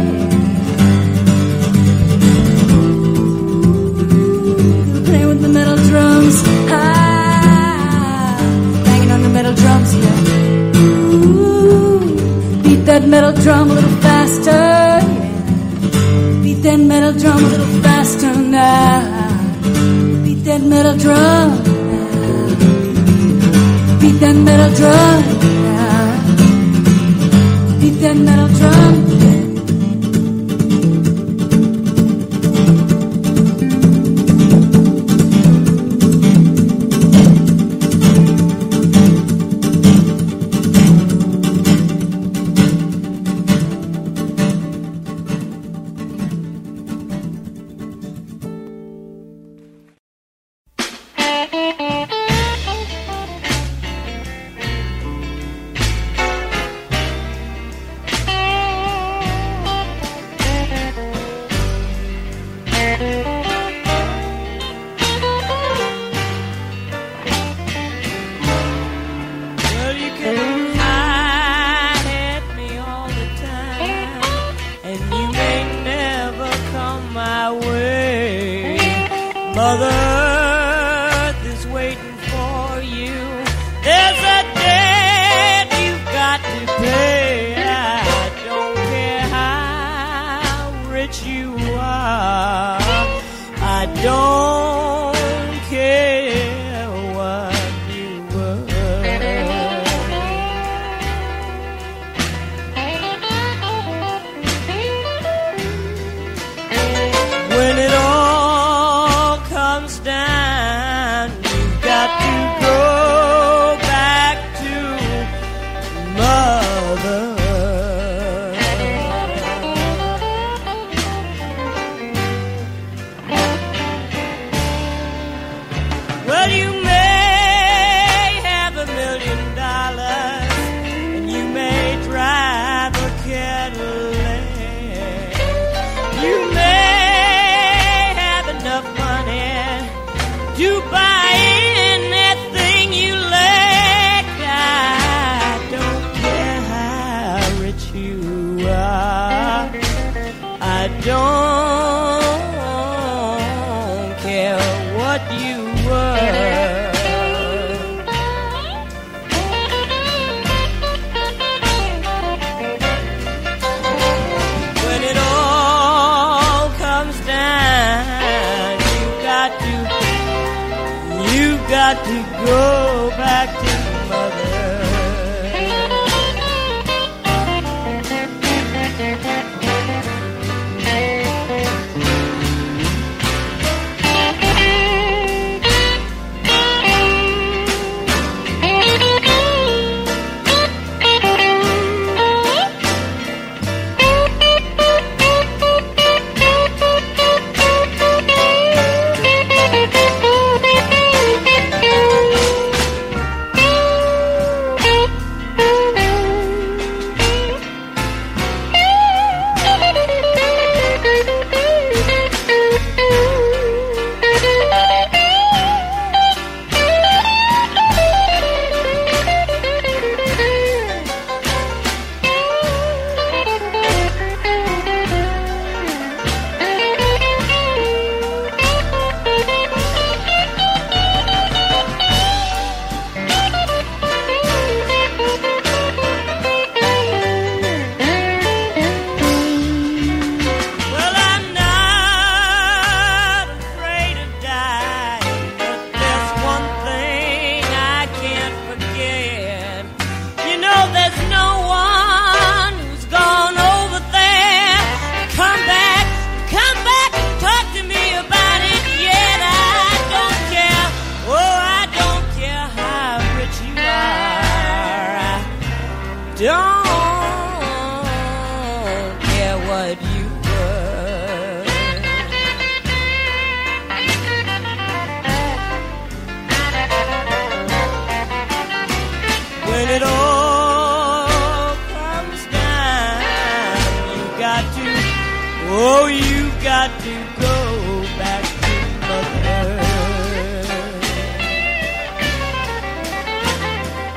Play with the metal drums. Ah, banging on the metal drums now. Ooh, beat that metal drum a little faster. Yeah. Beat that metal drum a little faster now. Beat that metal drum. Beat that metal drum, yeah. Beat that metal drum. Oh, you got to go back to mother.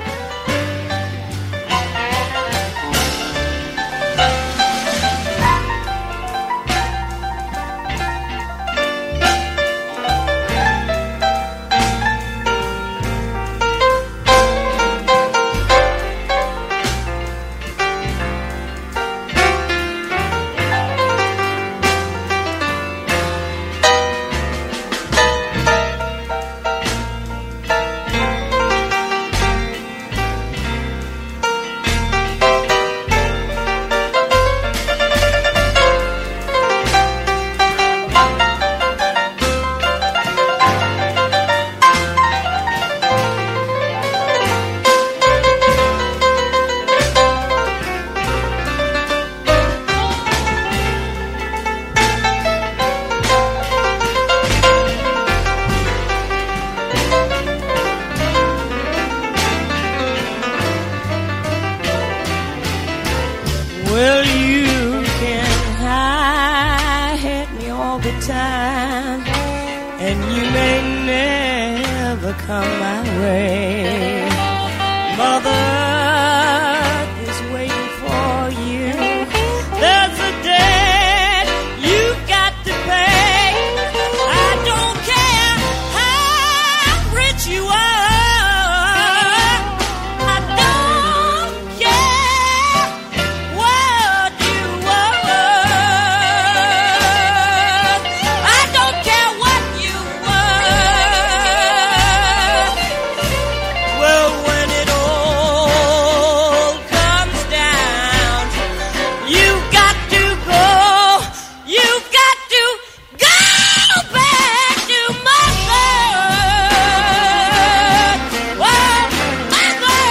ever come my way. Mother Earth is waiting for you. There's a debt you've got to pay. I don't care how rich you are. I don't care what you are. I don't care what you are. Well, when it all comes down, you've got to go. You've got to go back to mother. Oh, mother.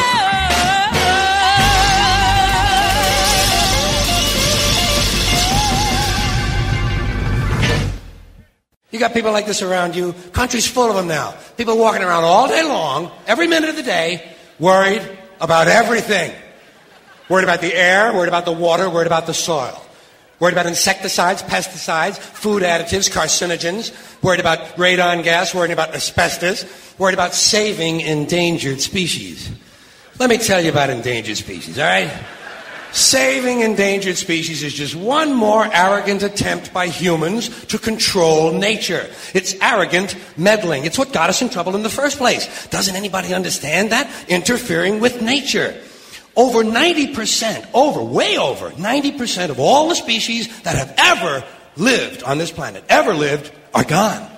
You got people like this around you. Country's full of them now. People walking around all day long, every minute of the day, worried about everything. Worried about the air, worried about the water, worried about the soil. Worried about insecticides, pesticides, food additives, carcinogens. Worried about radon gas, worried about asbestos. Worried about saving endangered species. Let me tell you about endangered species, all right? Saving endangered species is just one more arrogant attempt by humans to control nature. It's arrogant meddling. It's what got us in trouble in the first place. Doesn't anybody understand that? Interfering with nature. Over ninety percent, over, way over, ninety percent of all the species that have ever lived on this planet, ever lived, are gone.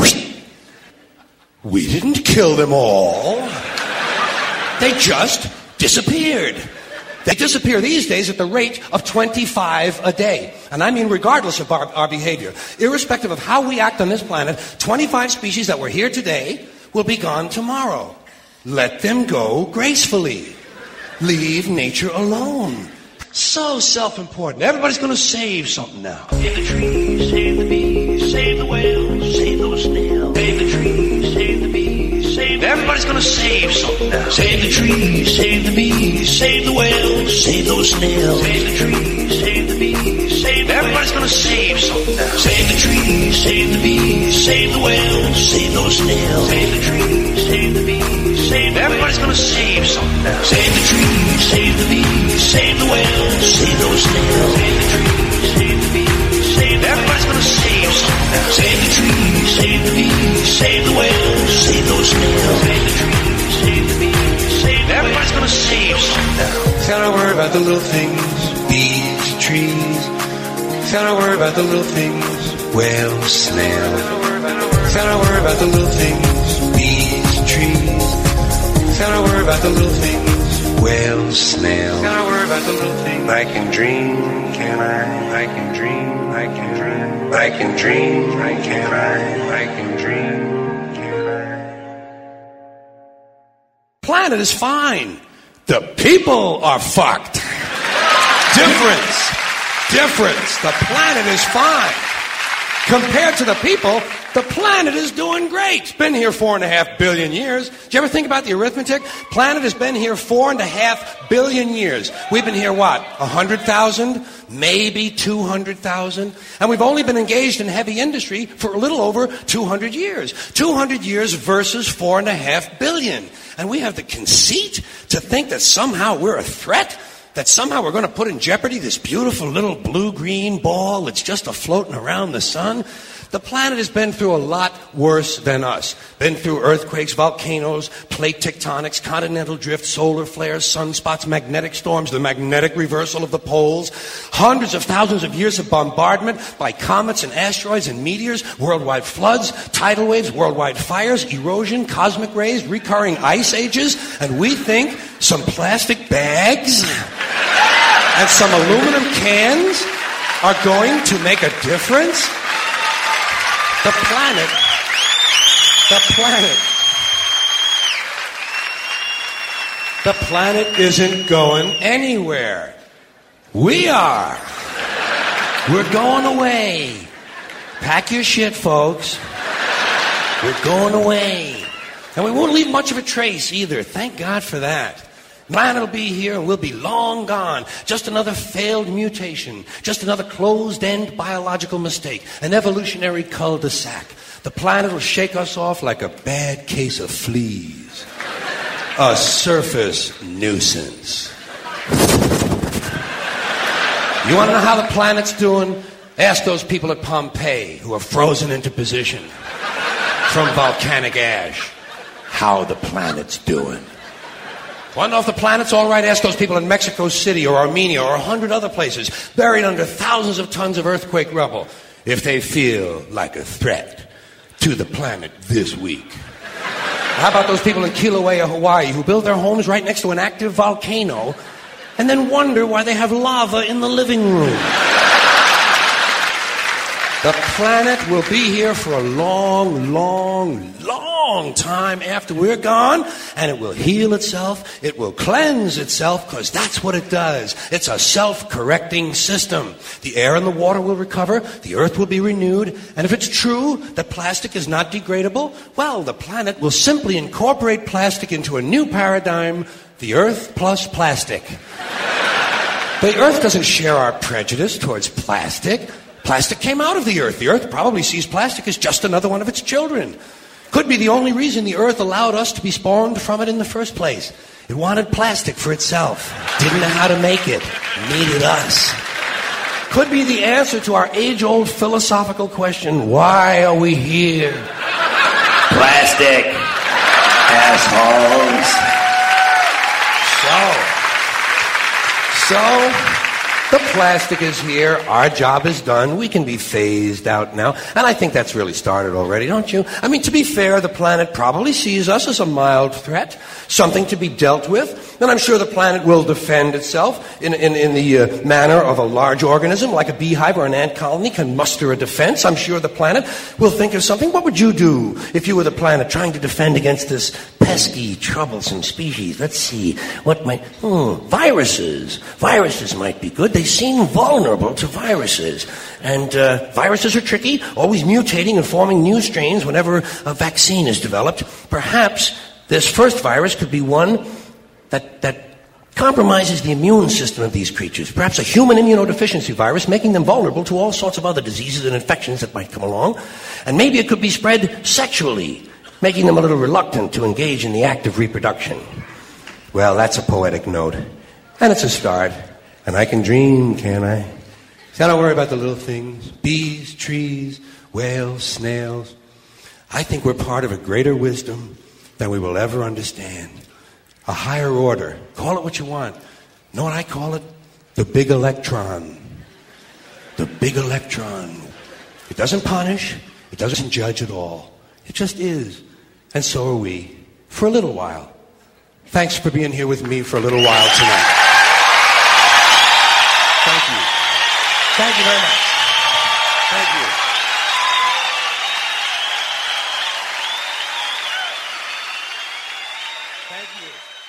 We didn't kill them all. They just disappeared. They disappear these days at the rate of twenty-five a day. And I mean regardless of our, our behavior. Irrespective of how we act on this planet, twenty-five species that were here today will be gone tomorrow. Let them go gracefully. Leave nature alone. So self-important. Everybody's going to save something now. Save the trees, save the bees, save the whales, save those snails. Save the trees, save the bees, save the Everybody's going to save something now. Save the trees, save the bees, save the whales, save those snails. Save the trees, save the bees, save the Everybody's going to save something now. Save the trees, save the bees, save the whales, save those snails. Save the trees, save the bees, save the Everybody's going to save something now. Save the trees, save the bees, save the whales, save those snails. Save the trees, save the bees, save the Everybody's going to save something now. Save the trees, save the bees, save the whales, save those snails. Save the trees, save the bees, save the Everybody's going to save something now. Gotta worry about the little things, bees, trees. Gotta worry about the little things, whales, snails. Gotta worry about the little things, bees, trees. Gotta worry about the little things, whales, snails. Gotta worry about the little things. I can dream, can I? I can dream, I can dream. I can dream, I can I? I can dream, can I? Planet is fine. The people are fucked. Difference. Difference. The planet is fine. Compared to the people, the planet is doing great. It's been here four and a half billion years. Did you ever think about the arithmetic? Planet has been here four and a half billion years. We've been here, what, a hundred thousand? Maybe two hundred thousand? And we've only been engaged in heavy industry for a little over two hundred years. two hundred years versus four and a half billion. And we have the conceit to think that somehow we're a threat? That somehow we're going to put in jeopardy this beautiful little blue-green ball that's just a-floating around the sun? The planet has been through a lot worse than us. Been through earthquakes, volcanoes, plate tectonics, continental drift, solar flares, sunspots, magnetic storms, the magnetic reversal of the poles, hundreds of thousands of years of bombardment by comets and asteroids and meteors, worldwide floods, tidal waves, worldwide fires, erosion, cosmic rays, recurring ice ages, and we think some plastic bags and some aluminum cans are going to make a difference? The planet, the planet, the planet isn't going anywhere. We are. We're going away. Pack your shit, folks. We're going away. And we won't leave much of a trace either. Thank God for that. Planet will be here and we'll be long gone. Just another failed mutation. Just another closed-end biological mistake. An evolutionary cul-de-sac. The planet will shake us off like a bad case of fleas. A surface nuisance. You want to know how the planet's doing? Ask those people at Pompeii who are frozen into position from volcanic ash how the planet's doing. Want to know if the planet's all right? Ask those people in Mexico City or Armenia or a hundred other places buried under thousands of tons of earthquake rubble if they feel like a threat to the planet this week. How about those people in Kilauea, Hawaii, who build their homes right next to an active volcano and then wonder why they have lava in the living room? The planet will be here for a long, long, long time after we're gone, and it will heal itself, it will cleanse itself, because that's what it does. It's a self-correcting system. The air and the water will recover, the earth will be renewed, and if it's true that plastic is not degradable, well, the planet will simply incorporate plastic into a new paradigm, the earth plus plastic. The earth doesn't share our prejudice towards plastic. Plastic came out of the earth. The earth probably sees plastic as just another one of its children. Could be the only reason the earth allowed us to be spawned from it in the first place. It wanted plastic for itself. Didn't know how to make it. Needed us. Could be the answer to our age-old philosophical question, why are we here? Plastic. Assholes. So, so... the plastic is here. Our job is done. We can be phased out now. And I think that's really started already, don't you? I mean, to be fair, the planet probably sees us as a mild threat, something to be dealt with. And I'm sure the planet will defend itself in, in, in the uh, manner of a large organism, like a beehive or an ant colony can muster a defense. I'm sure the planet will think of something. What would you do if you were the planet trying to defend against this pesky, troublesome species? Let's see. What might... Hmm, viruses. Viruses might be good. They seem vulnerable to viruses. And uh, viruses are tricky, always mutating and forming new strains whenever a vaccine is developed. Perhaps this first virus could be one that, that compromises the immune system of these creatures. Perhaps a human immunodeficiency virus, making them vulnerable to all sorts of other diseases and infections that might come along. And maybe it could be spread sexually, making them a little reluctant to engage in the act of reproduction. Well, that's a poetic note. And it's a start. And I can dream, can't I? See, I don't worry about the little things. Bees, trees, whales, snails. I think we're part of a greater wisdom than we will ever understand. A higher order. Call it what you want. Know what I call it? The big electron. The big electron. It doesn't punish. It doesn't judge at all. It just is. And so are we. For a little while. Thanks for being here with me for a little while tonight. Thank you. Thank you very much. Thank you. Thank you.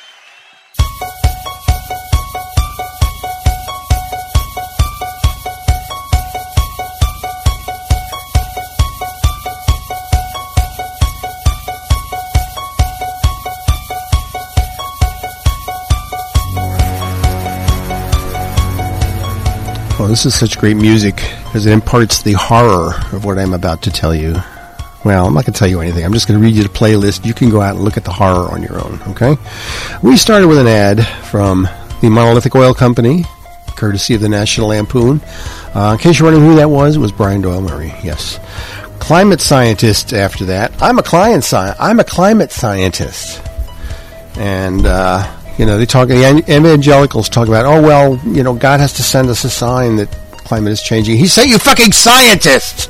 Oh, this is such great music because it imparts the horror of what I'm about to tell you. Well, I'm not going to tell you anything. I'm just going to read you the playlist. You can go out and look at the horror on your own, okay? We started with an ad from the Monolithic Oil Company, courtesy of the National Lampoon. Uh, in case you're wondering who that was, it was Brian Doyle Murray, yes. Climate scientists after that. I'm a client sci- I'm a climate scientist. And, uh... You know, they talk, the evangelicals talk about, oh, well, you know, God has to send us a sign that climate is changing. He said, you fucking scientists!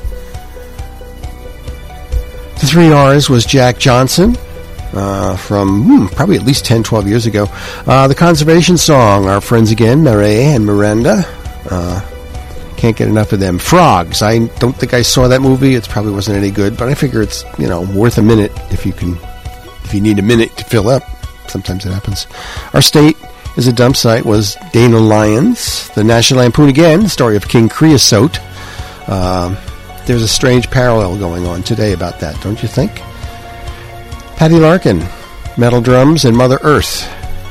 The three R's was Jack Johnson, uh, from hmm, probably at least ten, twelve years ago. Uh, the Conservation Song, our friends again, Mireille and Miranda. Uh, can't get enough of them. Frogs, I don't think I saw that movie. It probably wasn't any good, but I figure it's, you know, worth a minute if you can, if you need a minute to fill up. Sometimes it happens. Our State is a Dump Site was Dana Lyons. The National Lampoon again, the story of King Creosote. Um, there's a strange parallel going on today about that, don't you think? Patty Larkin, Metal Drums and Mother Earth.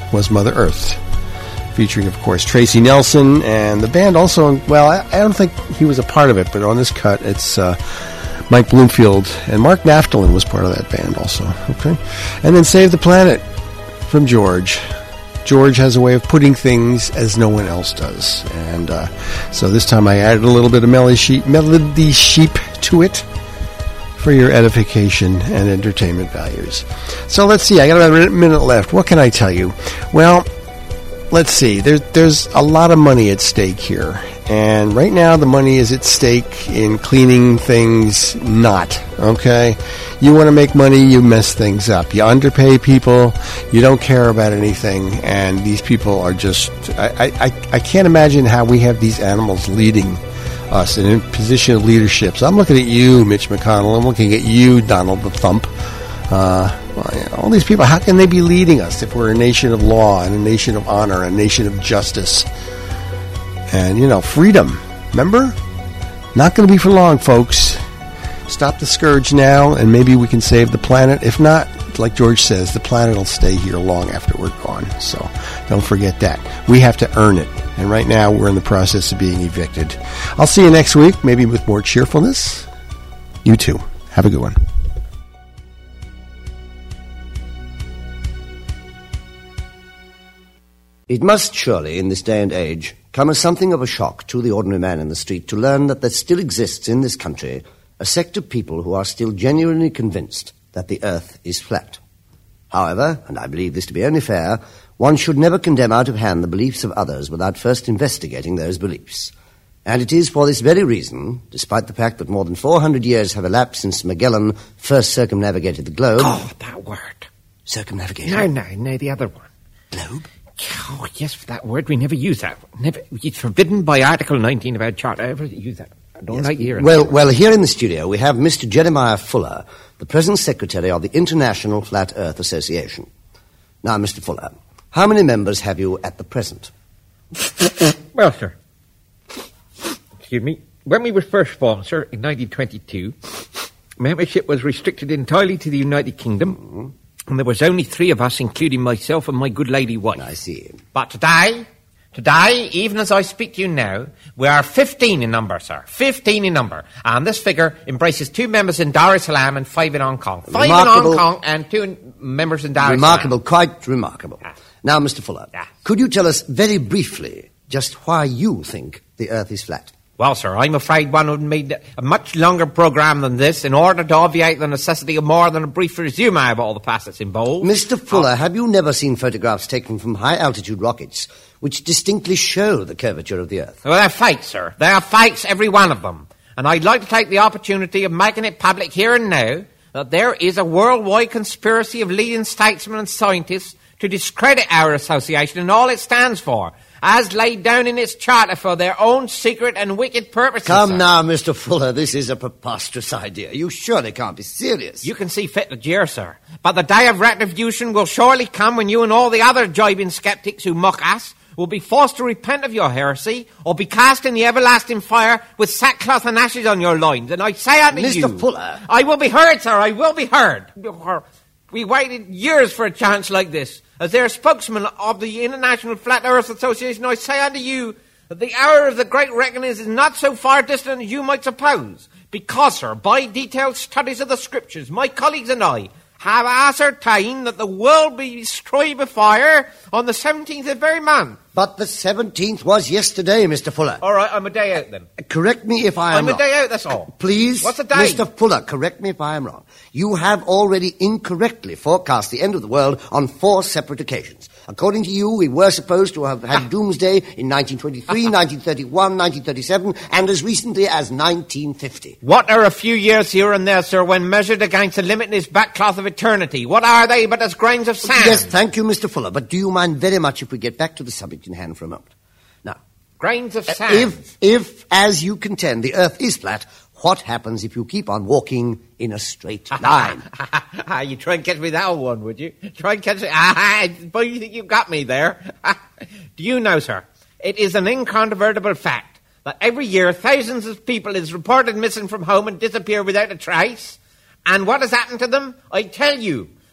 was Mother Earth, featuring, of course, Tracy Nelson, and the band also, well, I, I don't think he was a part of it, but on this cut, it's uh, Mike Bloomfield, and Mark Naftalin was part of that band also, okay? And then Save the Planet from George. George has a way of putting things as no one else does, and uh, so this time I added a little bit of melody sheep, melody sheep to it for your edification and entertainment values. So let's see, I got about a minute left. What can I tell you? Well, let's see, there, there's a lot of money at stake here. And right now the money is at stake in cleaning things not, okay? You want to make money, you mess things up. You underpay people, you don't care about anything, and these people are just... I, I, I can't imagine how we have these animals leading us in a position of leadership. So I'm looking at you, Mitch McConnell. I'm looking at you, Donald the Thump. Uh, well, you know, all these people, how can they be leading us if we're a nation of law and a nation of honor, a nation of justice? And, you know, freedom. Remember? Not going to be for long, folks. Stop the scourge now, and maybe we can save the planet. If not, like George says, the planet will stay here long after we're gone. So don't forget that. We have to earn it. And right now, we're in the process of being evicted. I'll see you next week, maybe with more cheerfulness. You too. Have a good one. It must surely, in this day and age, come as something of a shock to the ordinary man in the street to learn that there still exists in this country a sect of people who are still genuinely convinced that the earth is flat. However, and I believe this to be only fair, one should never condemn out of hand the beliefs of others without first investigating those beliefs. And it is for this very reason, despite the fact that more than four hundred years have elapsed since Magellan first circumnavigated the globe... Oh, that word. Circumnavigation? No, no, no, the other one. Globe? Oh, yes, for that word. We never use that. Never. It's forbidden by Article nineteen of our Charter. Ever use that. I don't Yes. like hearing Well, that. well, here in the studio we have Mister Jeremiah Fuller, the present secretary of the International Flat Earth Association. Now, Mister Fuller, how many members have you at the present? Well, sir. Excuse me. When we were first formed, sir, in nineteen twenty-two, membership was restricted entirely to the United Kingdom. Mm-hmm. And there was only three of us, including myself and my good lady wife. I see. But today, today, even as I speak to you now, we are fifteen in number, sir. Fifteen in number. And this figure embraces two members in Dar es Salaam and five in Hong Kong. Five Remarkable. in Hong Kong and two in, members in Dar es Salaam. Remarkable, quite remarkable. Now, Mister Fuller, could you tell us very briefly just why you think the earth is flat? Well, sir, I'm afraid one would need a much longer programme than this in order to obviate the necessity of more than a brief resume of all the facets involved. Mister Fuller, have you never seen photographs taken from high-altitude rockets which distinctly show the curvature of the earth? Well, they're fakes, sir. They are fakes, every one of them. And I'd like to take the opportunity of making it public here and now that there is a worldwide conspiracy of leading statesmen and scientists to discredit our association and all it stands for, as laid down in its charter for their own secret and wicked purposes. Come sir. now, Mister Fuller, this is a preposterous idea. You surely can't be serious. You can see fit to jeer, sir. But the day of retribution will surely come when you and all the other jibing sceptics who mock us will be forced to repent of your heresy or be cast in the everlasting fire with sackcloth and ashes on your loins. And I say unto Mister you... Fuller. I will be heard, sir. I will be heard. We waited years for a chance like this. As their spokesman of the International Flat Earth Association, I say unto you that the hour of the great reckoning is not so far distant as you might suppose. Because, sir, by detailed studies of the Scriptures, my colleagues and I have ascertained that the world will be destroyed by fire on the seventeenth of every month. But the seventeenth was yesterday, Mister Fuller. All right, I'm a day out then. Correct me if I am I'm wrong. a day out, that's all. Please, What's the day? Mister Fuller, correct me if I am wrong. You have already incorrectly forecast the end of the world on four separate occasions. According to you, we were supposed to have had doomsday in nineteen twenty-three, nineteen thirty-one, nineteen thirty-seven, and as recently as nineteen fifty. What are a few years here and there, sir, when measured against the limitless backcloth of eternity? What are they but as grains of sand? Yes, thank you, Mister Fuller, but do you mind very much if we get back to the subject in hand for a moment? Now, grains of sand. If, if, as you contend, the earth is flat, what happens if you keep on walking in a straight line? You try and catch me that one, would you? Try and catch me. Ah, boy, you think you got me there. Do you know, sir, it is an incontrovertible fact that every year thousands of people is reported missing from home and disappear without a trace. And what has happened to them? I tell you,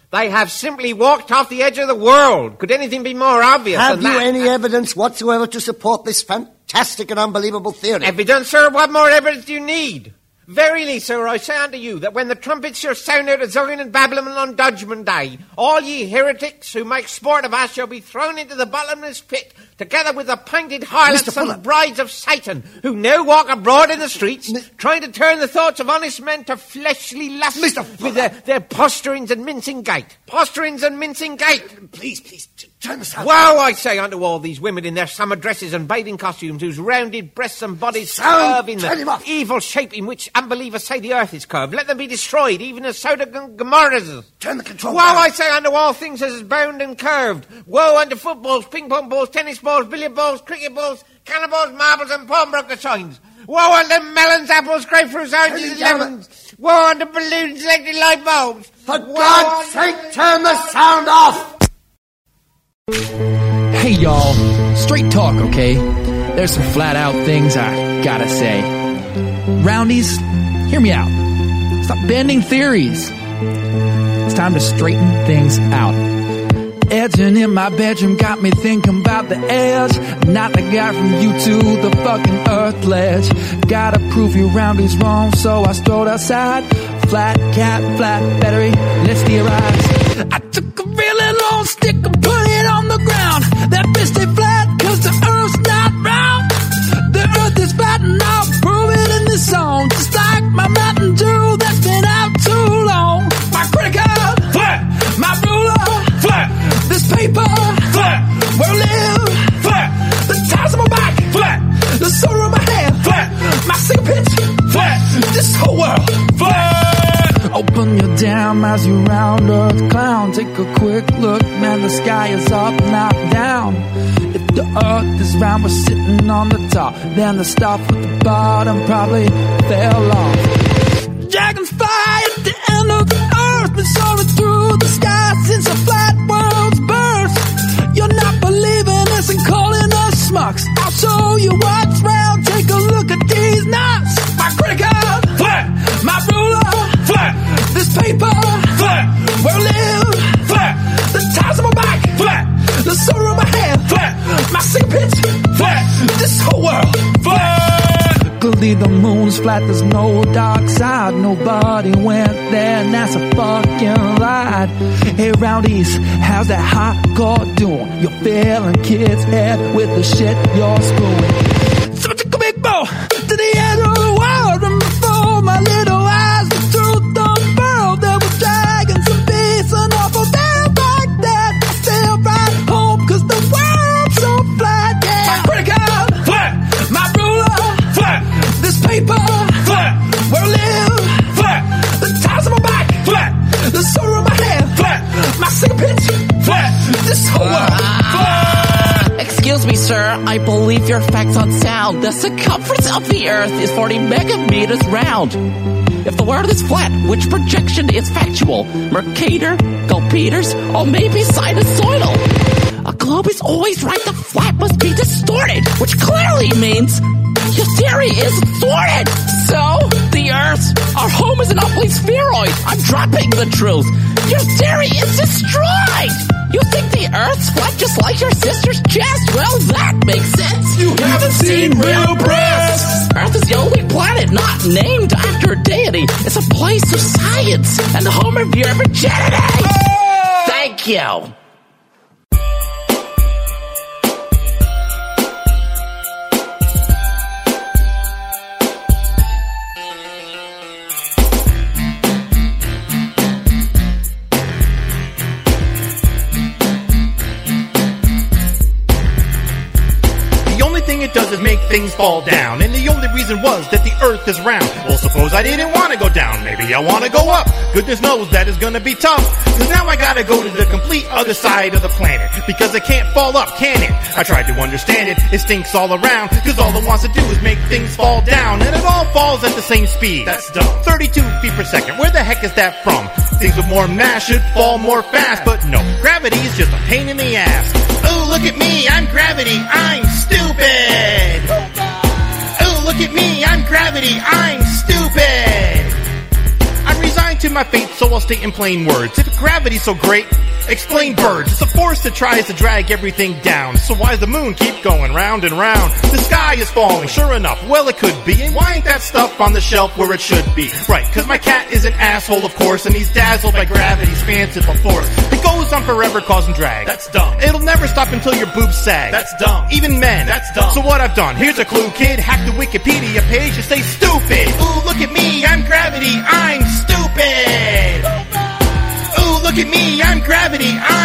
They have simply walked off the edge of the world. Could anything be more obvious Have than you that? any evidence whatsoever to support this fantastic and unbelievable theory? Evidence, sir? What more evidence do you need? Verily, sir, I say unto you that when the trumpets shall sound out of Zion and Babylon on Judgment Day, all ye heretics who make sport of us shall be thrown into the bottomless pit, together with the painted harlots and brides of Satan, who now walk abroad in the streets, trying to turn the thoughts of honest men to fleshly lust with their, their posturings and mincing gait. Posturings and mincing gait. Please, please, t- turn the sound. Woe, I say, unto all these women in their summer dresses and bathing costumes, whose rounded breasts and bodies Sound, curve in turn him the off. evil shape in which unbelievers say the earth is curved. Let them be destroyed, even as Sodom and Gomorrah's. Turn the control Woe, down. I say, unto all things as is bound and curved. Woe unto footballs, ping-pong balls, tennis balls, billiard balls, cricket balls, cannonballs, marbles, and pawnbroker signs. Woe unto melons, apples, grapefruits, oranges, and down. lemons. Woe unto balloons, electric light bulbs. For God's sake, turn the sound off! Hey y'all, straight talk, okay? There's some flat out things I gotta say. Roundies, hear me out. Stop bending theories. It's time to straighten things out. Edging in my bedroom got me thinking about the edge. Not the guy from YouTube, the fucking earth ledge. Gotta prove you roundies wrong, so I strolled outside. Flat cap, flat battery, let's theorize. I took a really long stick and put it on the ground. That bitch stay flat, cause the earth's not round. The earth is flat and I'll prove it in this song. Just like my Mountain Dew that's been out too long. My credit card, flat. My ruler, flat. This paper, flat. Where I live, flat. The tires on my back, flat. The solar in my hand, flat. My single pitch, flat. This whole world, flat. Open your damn eyes, you round earth clown. Take a quick look, man, the sky is up, not down. If the earth is round, we're sitting on the top. Then the stuff at the bottom probably fell off. Dragonfly at the end of the earth, been soaring through the sky since the flat world's birth. You're not believing us and calling us schmucks. I'll show you what's round, take a look at these nuts. My credit card, flat. My ruler, flat. This paper, flat. Where I live, flat. The tires on my back, flat. The solar in my hand, flat. My single pitch, flat. This whole world, flat. Luckily the moon's flat, there's no dark side. Nobody went there, and that's a fucking lied. Hey roundies, how's that hardcore doing? You're filling kids' head with the shit you're screwing. So I took a big bow to the end of the world, and before my little eyes the truth unfurled. There was dragons and beasts and awful damn like that. I still ride home cause the world's so flat, yeah. My credit card, flat. My ruler, flat. This paper, flat. Where I live, flat. The tires on my back, flat. The solar in my hand, flat. My single pitch, flat. This whole world, flat. Excuse me, sir, I believe your facts unsound. The circumference of the Earth is forty megameters round. If the world is flat, which projection is factual? Mercator, Gulpeters, or maybe sinusoidal? A globe is always right, the flat must be distorted, which clearly means your theory is thwarted. So, the Earth, our home is an ugly spheroid. I'm dropping the truth. Your theory is destroyed. You think the Earth's flat just like your sister's chest? Well, that makes sense. You haven't seen real breasts. Earth is the only planet not named after a deity. It's a place of science and the home of your virginity. Oh! Thank you. It does is make things fall down, and the only reason was that the earth is round. Well, suppose I didn't want to go down, maybe I want to go up. Goodness knows that is gonna be tough, cause now I gotta go to the complete other side of the planet, because it can't fall up, can it? I tried to understand it, it stinks all around, cause all it wants to do is make things fall down, and it all falls at the same speed. That's dumb. thirty-two feet per second, where the heck is that from? Things with more mass should fall more fast, but no, gravity is just a pain in the ass. Oh, look at me, I'm gravity, I'm stupid. Oh, look at me, I'm gravity, I'm stupid. I'm resigned to my fate, so I'll state in plain words. If gravity's so great, explain birds. It's a force that tries to drag everything down. So why does the moon keep going round and round? The sky is falling, sure enough, well it could be. And why ain't that stuff on the shelf where it should be? Right, cause my cat is an asshole, of course, and he's dazzled by gravity's fanciful force. It goes on forever causing drag. That's dumb. It'll never stop until your boobs sag. That's dumb. Even men. That's dumb. So what I've done, here's a clue, kid. Hack the Wikipedia page and say stupid. Ooh, look at me, I'm gravity, I'm stupid. Ooh, look at me, I'm gravity, I'm